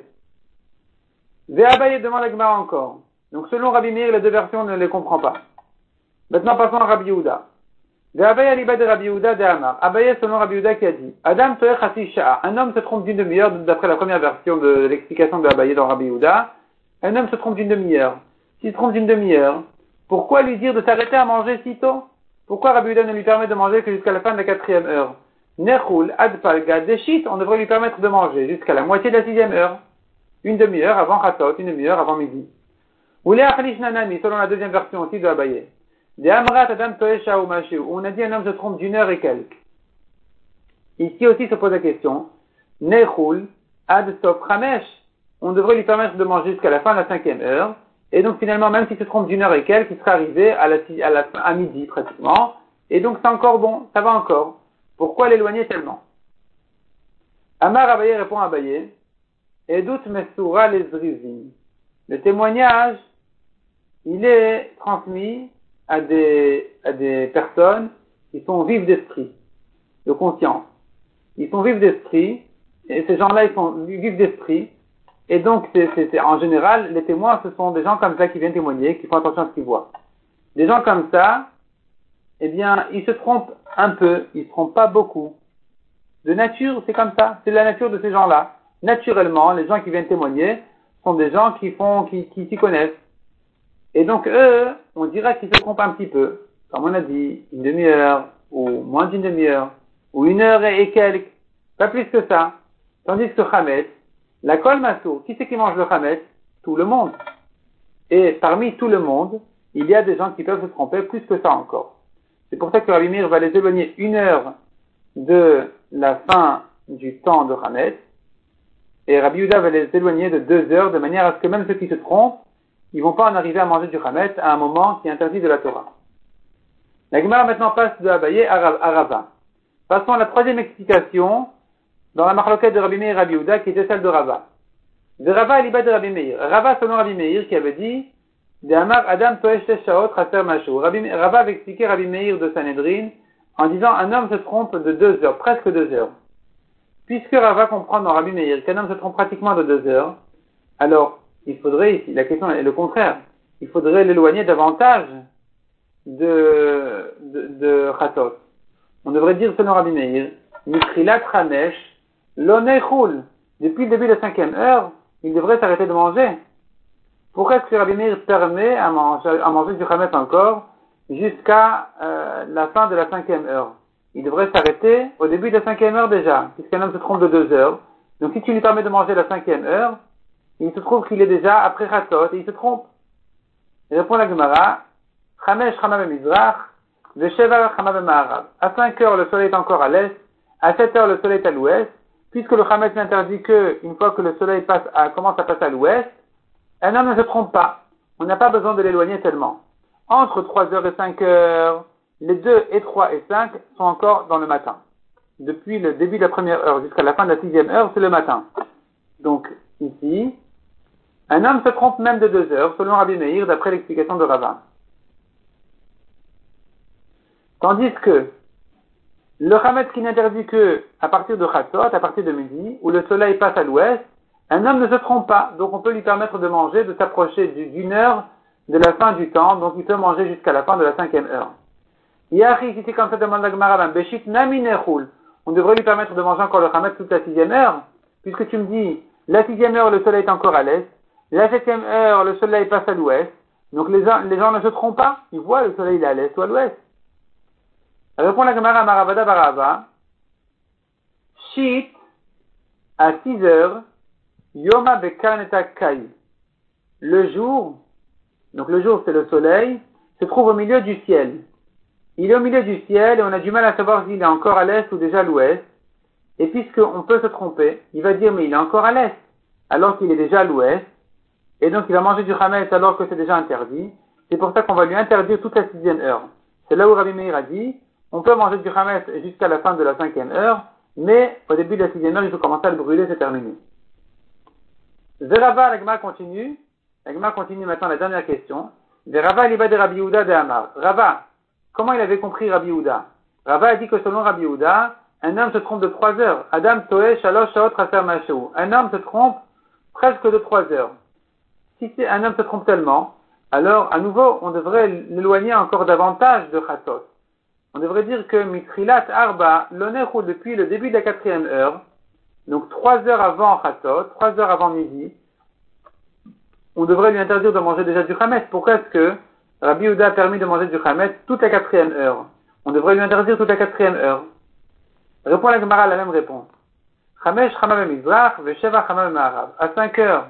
Ve Abaye demande à Gemara encore. Donc selon Rabbi Meir, les deux versions ne les comprend pas. Maintenant passons à Rabbi Yehuda. De Abaye aliba de Rabbi Yehuda de Amar. Abaye selon Rabbi Yehuda qui a dit, Adam toeh chassi sha'a. Un homme se trompe d'une demi-heure, d'après la première version de l'explication de Abaye dans Rabbi Yehuda. Un homme se trompe d'une demi-heure. S'il se trompe d'une demi-heure, pourquoi lui dire de s'arrêter à manger si tôt? Pourquoi Rabbi Yehuda ne lui permet de manger que jusqu'à la fin de la quatrième heure? Nechul ad palga deshit, on devrait lui permettre de manger jusqu'à la moitié de la sixième heure. Une demi-heure avant Chatzot, une demi-heure avant midi. Ou les achalish nanami, selon la deuxième version aussi de Abaye. De Amrat Adam Toesha ou Mashu, on a dit un homme se trompe d'une heure et quelques. Ici aussi se pose la question, Nechul ad Sof Chamesh, on devrait lui permettre de manger jusqu'à la fin de la cinquième heure, et donc finalement, même s'il se trompe d'une heure et quelques, il sera arrivé à, la, à, la, à midi pratiquement, et donc c'est encore bon, ça va encore. Pourquoi l'éloigner tellement? Amar Abaye répond à Abaye, Edut Mesura les Zrizim. Le témoignage, il est transmis à des, à des personnes qui sont vives d'esprit, de conscience. Ils sont vifs d'esprit, et ces gens-là, ils sont vifs d'esprit, et donc, c'est, c'est, c'est, en général, les témoins, ce sont des gens comme ça qui viennent témoigner, qui font attention à ce qu'ils voient. Des gens comme ça, eh bien, ils se trompent un peu, ils se trompent pas beaucoup. De nature, c'est comme ça, c'est la nature de ces gens-là. Naturellement, les gens qui viennent témoigner sont des gens qui font, qui, qui s'y connaissent. Et donc, eux, on dira qu'ils se trompent un petit peu. Comme on a dit, une demi-heure, ou moins d'une demi-heure, ou une heure et quelques. Pas plus que ça. Tandis que Chametz, la kol masso, qui c'est qui mange le Chametz? Tout le monde. Et parmi tout le monde, il y a des gens qui peuvent se tromper plus que ça encore. C'est pour ça que Rabbi Meir va les éloigner une heure de la fin du temps de Chametz, et Rabbi Yehuda va les éloigner de deux heures, de manière à ce que même ceux qui se trompent, ils vont pas en arriver à manger du Chametz à un moment qui est interdit de la Torah. La Gemara maintenant passe de Abaye à Rava. Passons à la troisième explication dans la marloquette de Rabbi Meir et Rabbi Yehuda qui était celle de Rava. De Rava à l'Iba de Rabbi Meir. Rava selon Rabbi Meir qui avait dit de Amar Adam Toesh Teshaot Chaser Mashu. Rava avait expliqué Rabbi Meir de Sanhedrin en disant un homme se trompe de deux heures, presque deux heures. Puisque Rava comprend dans Rabbi Meir qu'un homme se trompe pratiquement de deux heures, alors il faudrait ici, la question est le contraire, il faudrait l'éloigner davantage de, de, de Chatzot. On devrait dire selon Rabbi Meir, Mitrilat Chamesh, Lonechul, depuis le début de la cinquième heure, il devrait s'arrêter de manger. Pourquoi est-ce que Rabbi Meir permet à manger, à manger du Chametz encore jusqu'à euh, la fin de la cinquième heure? Il devrait s'arrêter au début de la cinquième heure déjà, puisqu'un homme se trompe de deux heures. Donc si tu lui permets de manger la cinquième heure, il se trouve qu'il est déjà après Chatzot et il se trompe. Il répond la Gemara, Chamesh Chama B'Mizrach, Vesheva Chama B'Ma'arav. À cinq heures, le soleil est encore à l'est, à sept heures, le soleil est à l'ouest, puisque le Chametz n'interdit que, une fois que le soleil passe à, commence à passer à l'ouest, un homme ne se trompe pas. On n'a pas besoin de l'éloigner tellement. Entre trois heures et cinq heures, les deux et trois et cinq sont encore dans le matin. Depuis le début de la première heure jusqu'à la fin de la sixième heure, c'est le matin. Donc, ici, un homme se trompe même de deux heures, selon Rabbi Meir, d'après l'explication de Rava. Tandis que le Hametz qui n'interdit que à partir de Chatzot, à partir de midi, où le soleil passe à l'ouest, un homme ne se trompe pas, donc on peut lui permettre de manger, de s'approcher d'une heure de la fin du temps, donc il peut manger jusqu'à la fin de la cinquième heure. Yahi, si c'est comme ça, demande la Gemara, Beshit nami nechul. On devrait lui permettre de manger encore le Hametz toute la sixième heure, puisque tu me dis, la sixième heure, le soleil est encore à l'est, la septième heure, le soleil passe à l'ouest, donc les gens, les gens ne se trompent pas, ils voient le soleil à l'est ou à l'ouest. Répond la Gemara Maravada Barava, Shit, à six heures, Yoma Bekaneta Kai. Le jour, donc le jour c'est le soleil, se trouve au milieu du ciel. Il est au milieu du ciel et on a du mal à savoir s'il est encore à l'est ou déjà à l'ouest. Et puisqu'on peut se tromper, il va dire mais il est encore à l'est, alors qu'il est déjà à l'ouest. Et donc il va manger du Hametz alors que c'est déjà interdit. C'est pour ça qu'on va lui interdire toute la sixième heure. C'est là où Rabbi Meir a dit, on peut manger du Hametz jusqu'à la fin de la cinquième heure, mais au début de la sixième heure, il faut commencer à le brûler, c'est terminé. Verava, la Gemara continue. La Gemara continue maintenant la dernière question. Verava, il va de Rabbi Yehuda de Amar. Rava, comment il avait compris Rabbi Yehuda? Rava a dit que selon Rabbi Yehuda, un homme se trompe de trois heures. Adam Toé, Shalosh, Shaot, Raser, Mashou. Un homme se trompe presque de trois heures. Si c'est un homme se trompe tellement, alors à nouveau, on devrait l'éloigner encore davantage de Chatzot. On devrait dire que Mitrilat Arba, l'onechu depuis le début de la quatrième heure, donc trois heures avant Chatzot, trois heures avant midi, on devrait lui interdire de manger déjà du Hametz. Pourquoi est-ce que Rabbi Yehuda a permis de manger du Hametz toute la quatrième heure? On devrait lui interdire toute la quatrième heure. Répond la Gemara à la même réponse. Chamesh Chamam Mizrach, Vesheva Chamam Ma'arav. À cinq heures,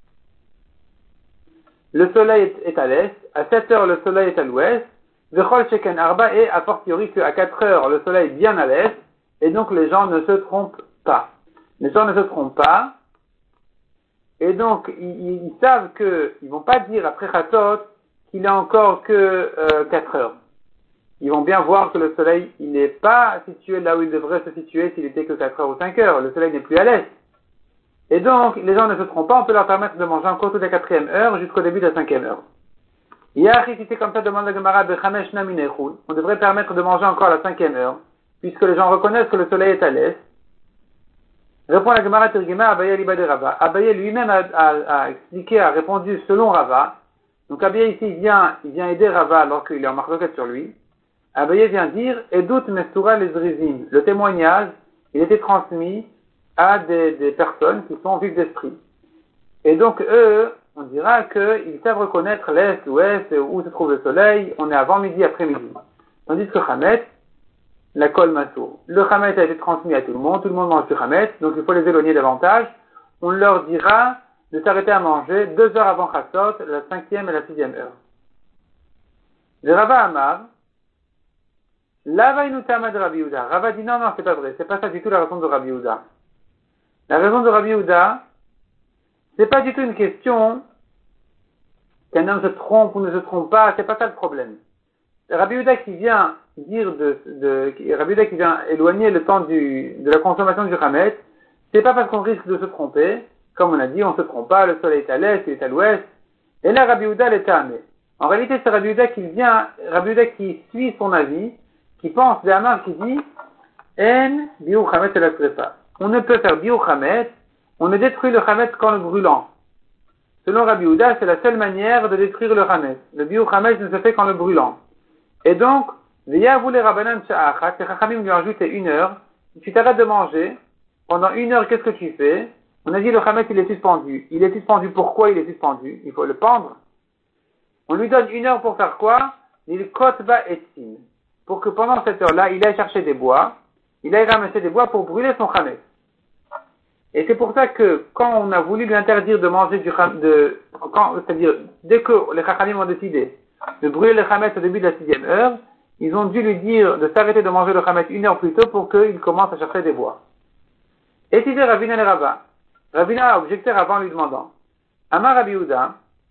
le soleil est à l'est, à sept heures, le soleil est à l'ouest, Vechol Sheken Arba, et a fortiori qu'à quatre heures, le soleil est bien à l'est, et donc les gens ne se trompent pas. Les gens ne se trompent pas, et donc ils, ils savent que, ils vont pas dire après Chatzot qu'il est encore que euh, quatre heures. Ils vont bien voir que le soleil, il n'est pas situé là où il devrait se situer s'il était que quatre heures ou cinq heures. Le soleil n'est plus à l'est. Et donc, les gens ne se trompent pas, on peut leur permettre de manger encore toute la quatrième heure jusqu'au début de la cinquième heure. Yahi, si c'est comme ça, demande la Gemara de Chamesh Naminechul. On devrait permettre de manger encore la cinquième heure, puisque les gens reconnaissent que le soleil est à l'est. Répond la Gemara Tergema Abaye Liba de Rava. Abaye lui-même a, a, a expliqué, a répondu selon Rava. Donc Abaye ici, il vient, il vient aider Rava alors qu'il est en marloquette sur lui. Abaye vient dire, Edut Mestura les Zrizim. Le témoignage, il était transmis à des, des personnes qui sont vives d'esprit. Et donc eux, on dira qu'ils savent reconnaître l'est, l'ouest, où se trouve le soleil, on est avant midi, après-midi. Tandis que Hametz, la kol masour. Le Hametz a été transmis à tout le monde, tout le monde mange du Hametz, donc il faut les éloigner davantage. On leur dira de s'arrêter à manger deux heures avant Chatzot, la cinquième et la sixième heure. Le Rava Amar, Lava inutama de Rabbi Yehuda. Rava dit non, non, c'est pas vrai, c'est pas ça du tout la raison de Rabbi Yehuda. La raison de Rabbi Yehuda, c'est pas du tout une question qu'un homme se trompe ou ne se trompe pas, c'est pas ça le problème. Rabbi Yehuda qui vient dire de, de, Rabbi Yehuda qui vient éloigner le temps du, de la consommation du Hametz, c'est pas parce qu'on risque de se tromper, comme on a dit, on se trompe pas, le soleil est à l'est, il est à l'ouest, et là Rabbi Yehuda l'est amé. En réalité, c'est Rabbi Yehuda qui vient, Rabbi Yehuda qui suit son avis, qui pense d'Amar qui dit, En biou Hametz et la trépa. On ne peut faire biou Hametz, on ne détruit le Hametz qu'en le brûlant. Selon Rabbi Yehuda, c'est la seule manière de détruire le Hametz. Le biou Hametz ne se fait qu'en le brûlant. Et donc, Veya voulait Rabbanan Sha'achat, les Chachamim lui ont ajouté une heure. Si tu t'arrêtes de manger, pendant une heure, qu'est-ce que tu fais? On a dit le Hametz, il est suspendu. Il est suspendu, pourquoi il est suspendu? Il faut le pendre. On lui donne une heure pour faire quoi? Il kotba etzin. Pour que pendant cette heure-là, il aille chercher des bois, il aille ramasser des bois pour brûler son Hametz. Et c'est pour ça que quand on a voulu lui interdire de manger du de, quand, c'est-à-dire dès que les Chachamim ont décidé de brûler le Hametz au début de la sixième heure, ils ont dû lui dire de s'arrêter de manger le Hametz une heure plus tôt pour qu'il commence à chercher des bois. Et si c'est Ravina le Rava, Ravina a objecté Rava en lui demandant, Amar Rabbi Yehuda,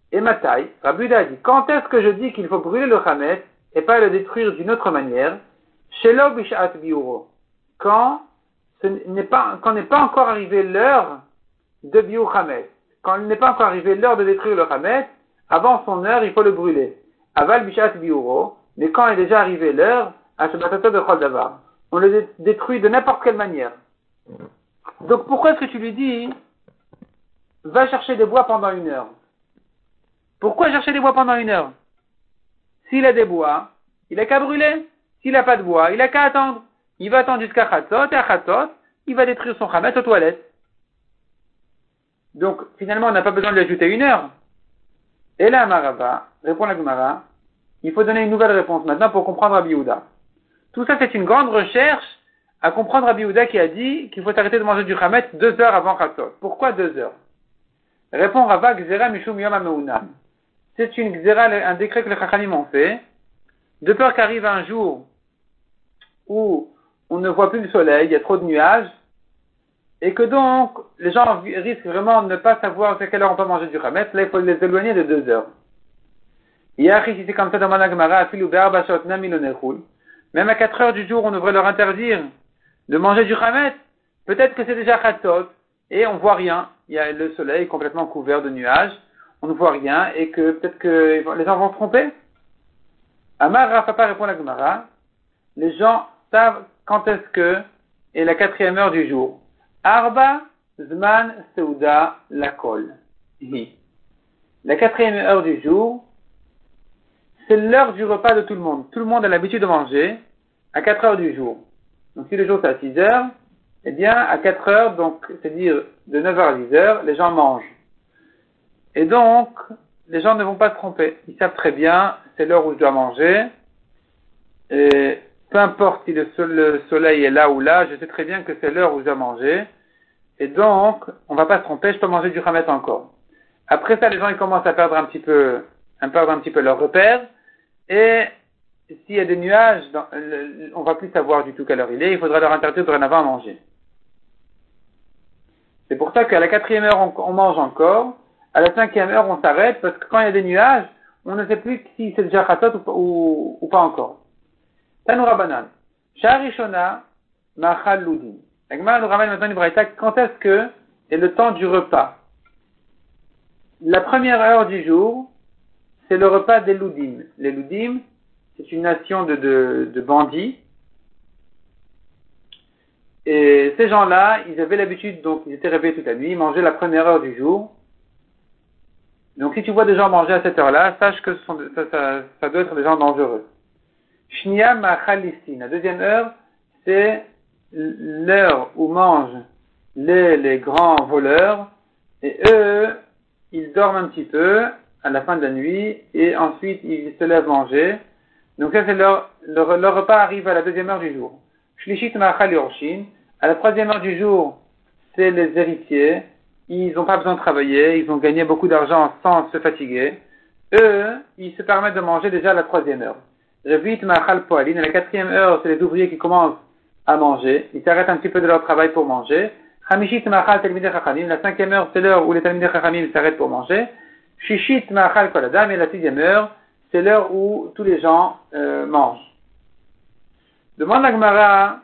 Et Matai, Rabbi Yehuda a dit, quand est-ce que je dis qu'il faut brûler le Hametz et pas le détruire d'une autre manière? Shelo bishat biuro. Quand ce n'est pas, quand n'est pas encore arrivé l'heure de biur Hametz. Quand il n'est pas encore arrivé l'heure de détruire le Hametz, avant son heure, il faut le brûler. Aval bishat biuro. Mais quand est déjà arrivé l'heure, à Shabbatata de Chol Davar, on le détruit de n'importe quelle manière. Donc pourquoi est-ce que tu lui dis, va chercher des bois pendant une heure? Pourquoi chercher des bois pendant une heure? S'il a des bois, il a qu'à brûler. S'il n'a pas de bois, il a qu'à attendre. Il va attendre jusqu'à Chatzot, et à Chatzot, il va détruire son Hametz aux toilettes. Donc, finalement, on n'a pas besoin de lui ajouter une heure. Et là, Marava, répond la Gemara, il faut donner une nouvelle réponse maintenant pour comprendre Rabbi Yehuda. Tout ça, c'est une grande recherche à comprendre Rabbi Yehuda qui a dit qu'il faut arrêter de manger du Hametz deux heures avant Chatzot. Pourquoi deux heures? Répond Rava, Gzera Mishum Yom HaMeunam. C'est une Gzera, un décret que les Chachamim ont fait, de peur qu'arrive un jour où on ne voit plus le soleil, il y a trop de nuages, et que donc, les gens risquent vraiment de ne pas savoir à quelle heure on peut manger du Hametz, là il faut les éloigner de deux heures. Yachi, si c'est comme ça dans la Gemara, Afilu Be'arba Shot Nami Lo Nechul, même à quatre heures du jour, on devrait leur interdire de manger du Hametz. Peut-être que c'est déjà Chatzot, et on voit rien. Il y a le soleil complètement couvert de nuages, on ne voit rien, et que peut-être que les gens vont se tromper. Amar Rafapa répond à la Gemara, les gens savent quand est-ce que est la quatrième heure du jour. Arba Zman Seuda Lakol. La quatrième heure du jour, c'est l'heure du repas de tout le monde. Tout le monde a l'habitude de manger à quatre heures du jour. Donc si le jour c'est à six heures, eh bien à quatre heures, donc c'est-à-dire de neuf heures à dix heures, les gens mangent. Et donc, les gens ne vont pas se tromper. Ils savent très bien, c'est l'heure où je dois manger. Et peu importe si le soleil est là ou là, je sais très bien que c'est l'heure où je dois manger. Et donc, on va pas se tromper, je peux manger du Hametz encore. Après ça, les gens ils commencent à perdre un petit peu, à perdre un petit peu leur repère. Et s'il y a des nuages, dans, le, on va plus savoir du tout quelle heure il est, il faudra leur interdire dorénavant à manger. C'est pour ça qu'à la quatrième heure, on, on mange encore. À la cinquième heure, on s'arrête, parce que quand il y a des nuages, on ne sait plus si c'est déjà Chatzot ou, ou, ou pas encore. Tanoura Banan. Sharishona Machal Ludin. La Gemara nous ramène maintenant une braïta. Quand est-ce que est le temps du repas? La première heure du jour, c'est le repas des Ludim. Les Ludim, c'est une nation de, de, de bandits. Et ces gens-là, ils avaient l'habitude, donc ils étaient réveillés toute la nuit, ils mangeaient la première heure du jour. Donc si tu vois des gens manger à cette heure-là, sache que ce sont, ça, ça, ça doit être des gens dangereux. Shnia Machalistin. La deuxième heure, c'est l'heure où mangent les, les grands voleurs, et eux, ils dorment un petit peu à la fin de la nuit, et ensuite ils se lèvent manger. Donc ça c'est leur, leur, leur repas arrive à la deuxième heure du jour. Shlishit Machal Yorshin. À la troisième heure du jour, c'est les héritiers. Ils n'ont pas besoin de travailler, ils ont gagné beaucoup d'argent sans se fatiguer. Eux, ils se permettent de manger déjà à la troisième heure. Revit Machal Poalin. À la quatrième heure, c'est les ouvriers qui commencent à manger. Ils s'arrêtent un petit peu de leur travail pour manger. Hamishit Machal Talmidei Chachamim. La cinquième heure, c'est l'heure où les Talmidei Chachamim s'arrêtent pour manger. Shishit Machal Kol Adam. Et la sixième heure, c'est l'heure où tous les gens euh, mangent. Demande la Gemara,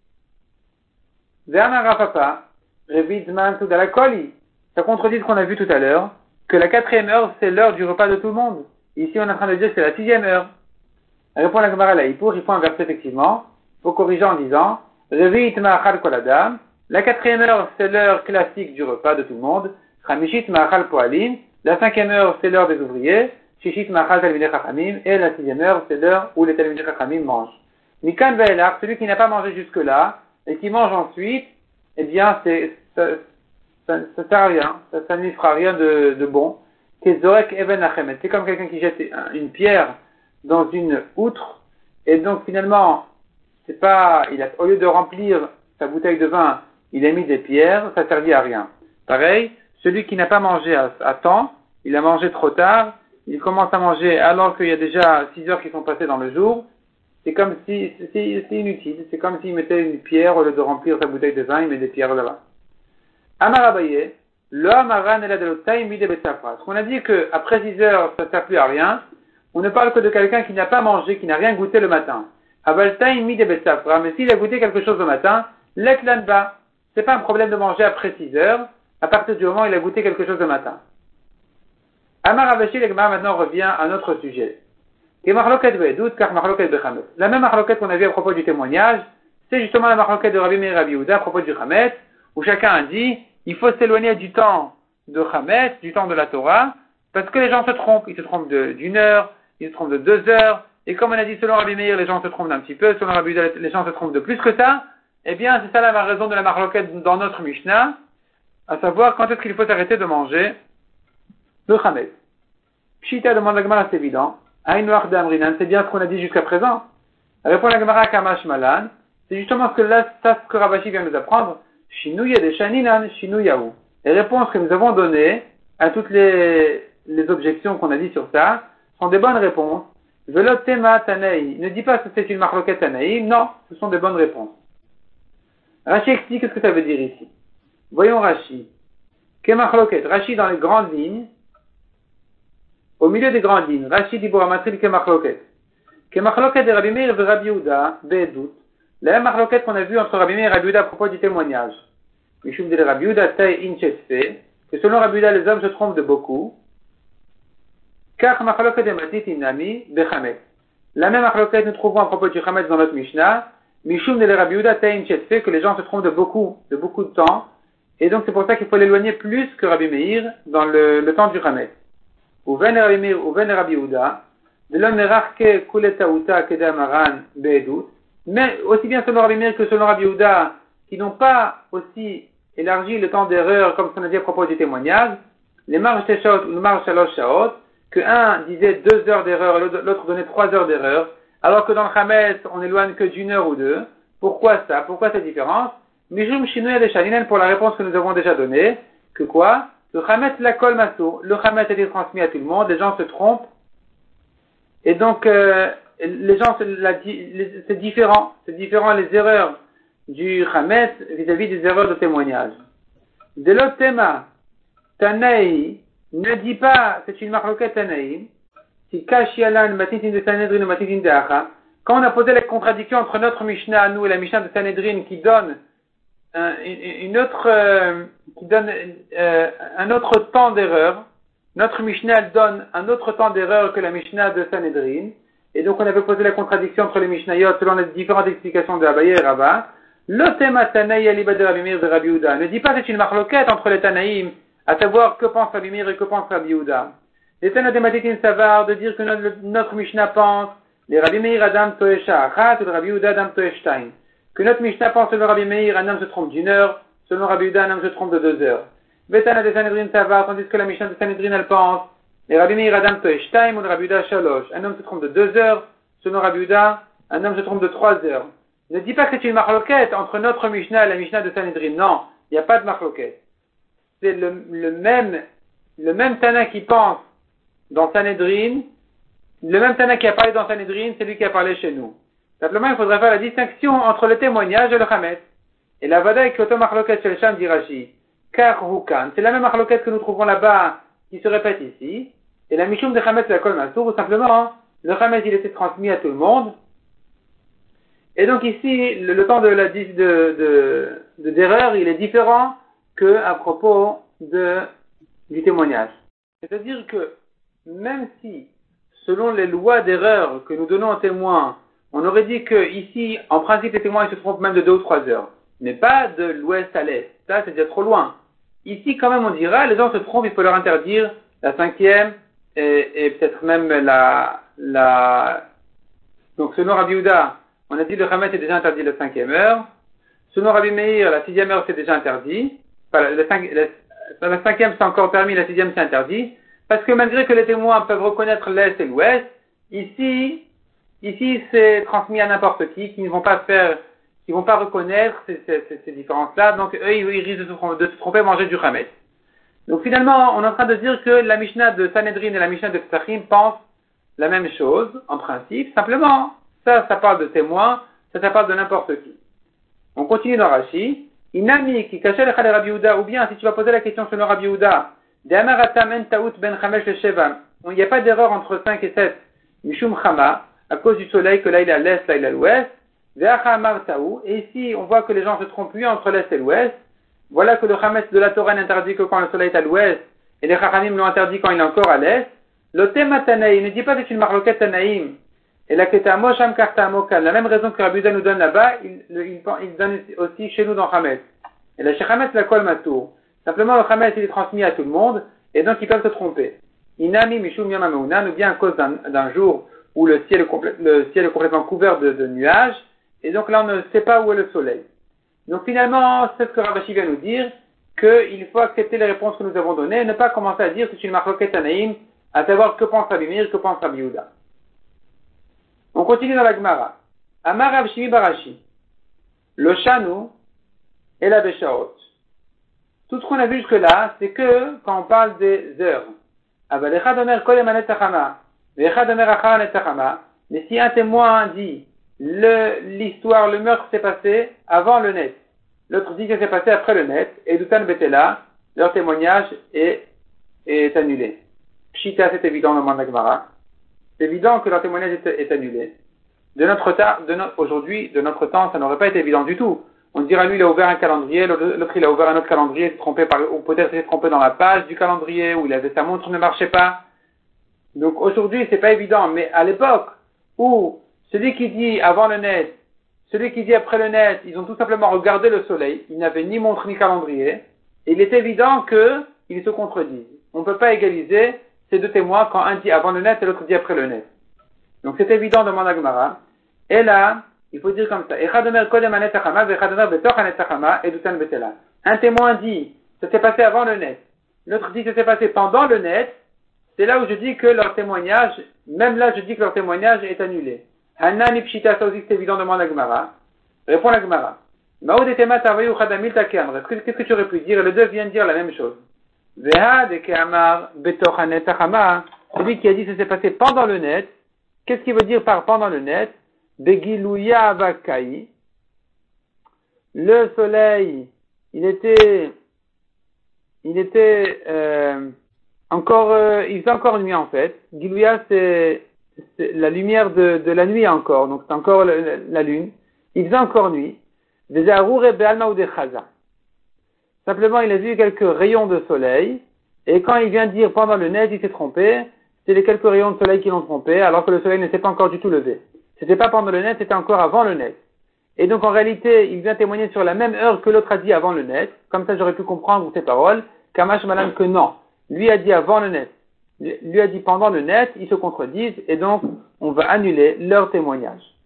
Ve'amara Papa, Revit Zman Seuda Lakol. Ça contredit ce qu'on a vu tout à l'heure, que la quatrième heure, c'est l'heure du repas de tout le monde. Ici, on est en train de dire que c'est la sixième heure. Répond la Gemara là, il faut, il faut inverser effectivement. Il faut corriger en disant, Revit Ma'achal Kol Adam. La quatrième heure, c'est l'heure classique du repas de tout le monde. Chamishit Ma'achal Poalin. La cinquième heure, c'est l'heure des ouvriers. Shishit Ma'achal Talmidei Chachamim. Et la sixième heure, c'est l'heure où les Talmidei Chachamim mangent. Mikan Ve'elach, celui qui n'a pas mangé jusque-là, et qui mange ensuite, eh bien, c'est, ça, ça, ça sert à rien. Ça, ça ne lui fera rien de, de bon. Kezorek Even Achemet. C'est comme quelqu'un qui jette une pierre dans une outre, et donc finalement, c'est pas, il a, au lieu de remplir sa bouteille de vin, il a mis des pierres, ça servit à rien. Pareil, celui qui n'a pas mangé à, à temps, il a mangé trop tard, il commence à manger alors qu'il y a déjà six heures qui sont passées dans le jour, c'est comme si, c'est, c'est inutile, c'est comme s'il mettait une pierre, au lieu de remplir sa bouteille de vin, il met des pierres là-bas. Amar Abaye, Le Hamaran et la Delotaï mide Betsafra. Ce qu'on a dit qu'après six heures, ça ne sert plus à rien. On ne parle que de quelqu'un qui n'a pas mangé, qui n'a rien goûté le matin. Avaltaï mide Betsafra. Mais s'il a goûté quelque chose le matin, l'Eklanba. C'est pas un problème de manger après six heures, à partir du moment où il a goûté quelque chose le matin. Amar Avashi, l'Egmar maintenant revient à un autre sujet. La même marloquette qu'on a vu à propos du témoignage, c'est justement la marloquette de Rabbi Meir et Rabbi Yehuda à propos du Chametz, où chacun a dit, il faut s'éloigner du temps de Chametz, du temps de la Torah, parce que les gens se trompent. Ils se trompent de, d'une heure, ils se trompent de deux heures, et comme on a dit selon Rabbi Meir, les gens se trompent d'un petit peu, selon Rabbi Yehuda, les gens se trompent de plus que ça. Eh bien, c'est ça la raison de la marloquette dans notre Mishnah, à savoir quand est-ce qu'il faut arrêter de manger le Chametz. Pshita demande la Gemara, c'est évident. Aïnoach d'Amrinan, c'est bien ce qu'on a dit jusqu'à présent. Répond la Gemara Kamash Malan, c'est justement ce que là, ça, ce que Ravashi vient de nous apprendre. Shinouya de Shaninan, Shinouyahu. Les réponses que nous avons données à toutes les, les objections qu'on a dit sur ça sont des bonnes réponses. Velot Tema Tanaï. Ne dis pas que c'est une marloquette Tanaï. Non, ce sont des bonnes réponses. Rashi explique ce que ça veut dire ici. Voyons Rashi. Que marloquette. Rashi dans les grandes lignes. Au milieu des grandes lignes, Rashi dit Bouramatril que marloquette. Que marloquette de Rabbi Meir et Rabbi Yehuda, Be'edut. La même marloquette qu'on a vue entre Rabbi Meir et Rabbi Yehuda à propos du témoignage. Mishum de Rabbi Yehuda Tay Inchesfe, que selon Rabbi Yehuda les hommes se trompent de beaucoup. Car marloquette de Matit Inami Bechametz. La même marloquette nous trouvons à propos du Chametz dans notre Mishnah. Mishum de Rabbi Yehuda Tay Inchesfe, que les gens se trompent de beaucoup, de beaucoup de temps. Et donc c'est pour ça qu'il faut l'éloigner plus que Rabbi Meir dans le, le temps du Chametz. Uven Rabbi Meir, Uven Rabbi Yehuda, de l'homme nerarke kuletauta kedamaran be'edut. Mais aussi bien selon Rabbi Meir que selon Rabbi Yehuda, qui n'ont pas aussi élargi le temps d'erreur comme ce qu'on a dit à propos du témoignage, les marges teshaot ou les marges shalosh shaot, que un disait deux heures d'erreur et l'autre donnait trois heures d'erreur, alors que dans le Chametz, on éloigne que d'une heure ou deux. Pourquoi ça? Pourquoi cette différence? Mishum shinouya de Shalinen, pour la réponse que nous avons déjà donnée, que quoi? Le Chametz la kol maso, le Chametz a été transmis à tout le monde, les gens se trompent, et donc euh, les gens, c'est, la, c'est différent, c'est différent les erreurs du Chametz vis-à-vis des erreurs de témoignage. De l'autre thème, Tanaï ne dit pas, c'est une marloquette Tanaï, si Kashialan matitin de Sanhedrin ou matitin de Acha, quand on a posé la contradiction entre notre Mishnah à nous et la Mishnah de Sanhedrin qui donne un, une autre, euh, qui donne euh, un autre temps d'erreur, notre Mishnah donne un autre temps d'erreur que la Mishnah de Sanhedrin, et donc on avait posé la contradiction entre les Mishnayot selon les différentes explications de Abaye et Rava. Le thème Tanaï aliba de Rabbi Meir de Rabbi Yehuda ne dit pas que c'est une marloquette entre les Tanaïm, à savoir que pense Rabbi Meir et que pense Rabbi Yehuda. Les Tana de Matitin Savar de dire que notre, notre Mishnah pense, les Rabbi Meir Adam Toesha Achat ou le Rabbi Yehuda Adam Toeshtain. Que notre Mishnah pense selon Rabbi Meir, un homme se trompe d'une heure, selon Rabbi Yehuda, un homme se trompe de deux heures. Betana de Sanhedrin Savar, tandis que la Mishnah de Sanhedrin elle pense, les Rabbi Meir Adam Toeshtain ou le Rabbi Yehuda Shalosh. Un homme se trompe de deux heures, selon Rabbi Yehuda, un homme se trompe de trois heures. Ne dis pas que c'est une marloquette entre notre Mishnah et la Mishnah de Sanhedrin. Non, il n'y a pas de marloquette. C'est le, le même, le même Tana qui pense dans Sanhedrin, le même Tana qui a parlé dans Sanhedrin, c'est lui qui a parlé chez nous. Simplement, il faudrait faire la distinction entre le témoignage et le Chametz. Et la Vada est Kyoto marloquette chez le Sham d'Irachi. Car Hukan, c'est la même marloquette que nous trouvons là-bas, qui se répète ici. Et la Mishum de Chametz et la Kol Masour, ou simplement, hein, le Chametz il était transmis à tout le monde. Et donc ici, le, le temps de la de, de, de, d'erreur, il est différent que à propos de, du témoignage. C'est-à-dire que, même si, selon les lois d'erreur que nous donnons aux témoins, on aurait dit que ici, en principe, les témoins ils se trompent même de deux ou trois heures, mais pas de l'ouest à l'est. Ça, c'est déjà trop loin. Ici, quand même, on dira, les gens se trompent, il faut leur interdire la cinquième et, et peut-être même la, la. Donc, selon Rabbi Yehuda, on a dit le Chametz est déjà interdit la cinquième heure. Selon Rabbi Meir, la sixième heure c'est déjà interdit. Enfin, la, la, cinq, la, la cinquième c'est encore permis, la sixième c'est interdit. Parce que malgré que les témoins peuvent reconnaître l'est et l'ouest, ici, ici c'est transmis à n'importe qui, qui ne vont pas faire, qui vont pas reconnaître ces, ces, ces, ces différences-là. Donc eux, ils, ils risquent de se, de se tromper, manger du Chametz. Donc finalement, on est en train de dire que la Mishnah de Sanhedrin et la Mishnah de Psachim pensent la même chose, en principe, simplement. Ça, ça parle de témoins, ça, ça parle de n'importe qui. On continue dans Rashi. Inami qui cachait le Rabbi Yehuda, ou bien si tu vas poser la question selon Rabbi Yehuda, De'amaratam en taout ben chamesh le sheva. Il n'y a pas d'erreur entre cinq et sept. Mishum chama, à cause du soleil, que là il est à l'est, là il est à l'ouest. Ve'acha amar taou. Et ici, on voit que les gens se trompent plus entre l'est et l'ouest. Voilà que le chametz de la Torah n'interdit que quand le soleil est à l'ouest, et les chachamim l'ont interdit quand il est encore à l'est. L'otema tanaïm, ne dit pas que c'est une marloquette tanaïm. Et la ketamo sham karta mokal. La même raison que Rabbi Yehuda nous donne là-bas, il, il, il donne aussi chez nous dans chametz. Et la chametz la kol matour. Simplement, le chametz il est transmis à tout le monde, et donc ils peuvent se tromper. Inami mishum yom ha'meunan, ou bien à cause d'un, d'un jour où le ciel, est complè- le ciel est complètement couvert de, de nuages, et donc là on ne sait pas où est le soleil. Donc finalement, c'est ce que Rav Ashi vient nous dire, qu'il faut accepter les réponses que nous avons données, et ne pas commencer à dire que c'est une marloquette tanaïm, à savoir que pense Rabbi Meir, que pense Rabbi Yehuda. On continue dans la Gemara. Amar Rav Shimi Barashi, le Shanu et la Beshaot. Tout ce qu'on a vu jusque-là, c'est que quand on parle des heures, mais si un témoin dit le, l'histoire, le meurtre s'est passé avant le net, l'autre dit que c'est passé après le net, et Doutan Betela, leur témoignage est, est annulé. Pshita, c'est évident dans le monde de la Gemara. C'est évident que leur témoignage est, est annulé. De notre temps, de no, aujourd'hui, de notre temps, ça n'aurait pas été évident du tout. On dira, lui, il a ouvert un calendrier, l'autre, il a ouvert un autre calendrier, il s'est trompé par, ou peut-être il s'est trompé dans la page du calendrier, où il avait sa montre ne marchait pas. Donc aujourd'hui, c'est pas évident, mais à l'époque, où celui qui dit avant le net, celui qui dit après le net, ils ont tout simplement regardé le soleil, ils n'avaient ni montre ni calendrier, et il est évident qu'ils se contredisent. On ne peut pas égaliser ces deux témoins quand un dit avant le net et l'autre dit après le net. Donc c'est évident, demande la Gemara. Et là, il faut dire comme ça. Un témoin dit, ça s'est passé avant le net. L'autre dit que ça s'est passé pendant le net. C'est là où je dis que leur témoignage, même là je dis que leur témoignage est annulé. Hanani pshita, ça aussi c'est évident, demande la Gemara. Répond la Gemara. Qu'est-ce que tu aurais pu dire? Les deux viennent dire la même chose. Celui qui a dit que ça s'est passé pendant le net, qu'est-ce qu'il veut dire par pendant le net? Begilouya Avakai. Le soleil, il était, il était, euh, encore, euh, il faisait encore nuit en fait. Gilouya, c'est, c'est la lumière de, de la nuit encore, donc c'est encore la, la, la lune. Il faisait encore nuit. Simplement, il a vu quelques rayons de soleil, et quand il vient dire pendant le net, il s'est trompé. C'est les quelques rayons de soleil qui l'ont trompé, alors que le soleil ne s'est pas encore du tout levé. C'était pas pendant le net, c'était encore avant le net. Et donc en réalité, il vient témoigner sur la même heure que l'autre a dit avant le net. Comme ça, j'aurais pu comprendre ces paroles. Kamash Malan que non. Lui a dit avant le net. Lui a dit pendant le net, ils se contredisent, et donc on va annuler leur témoignage.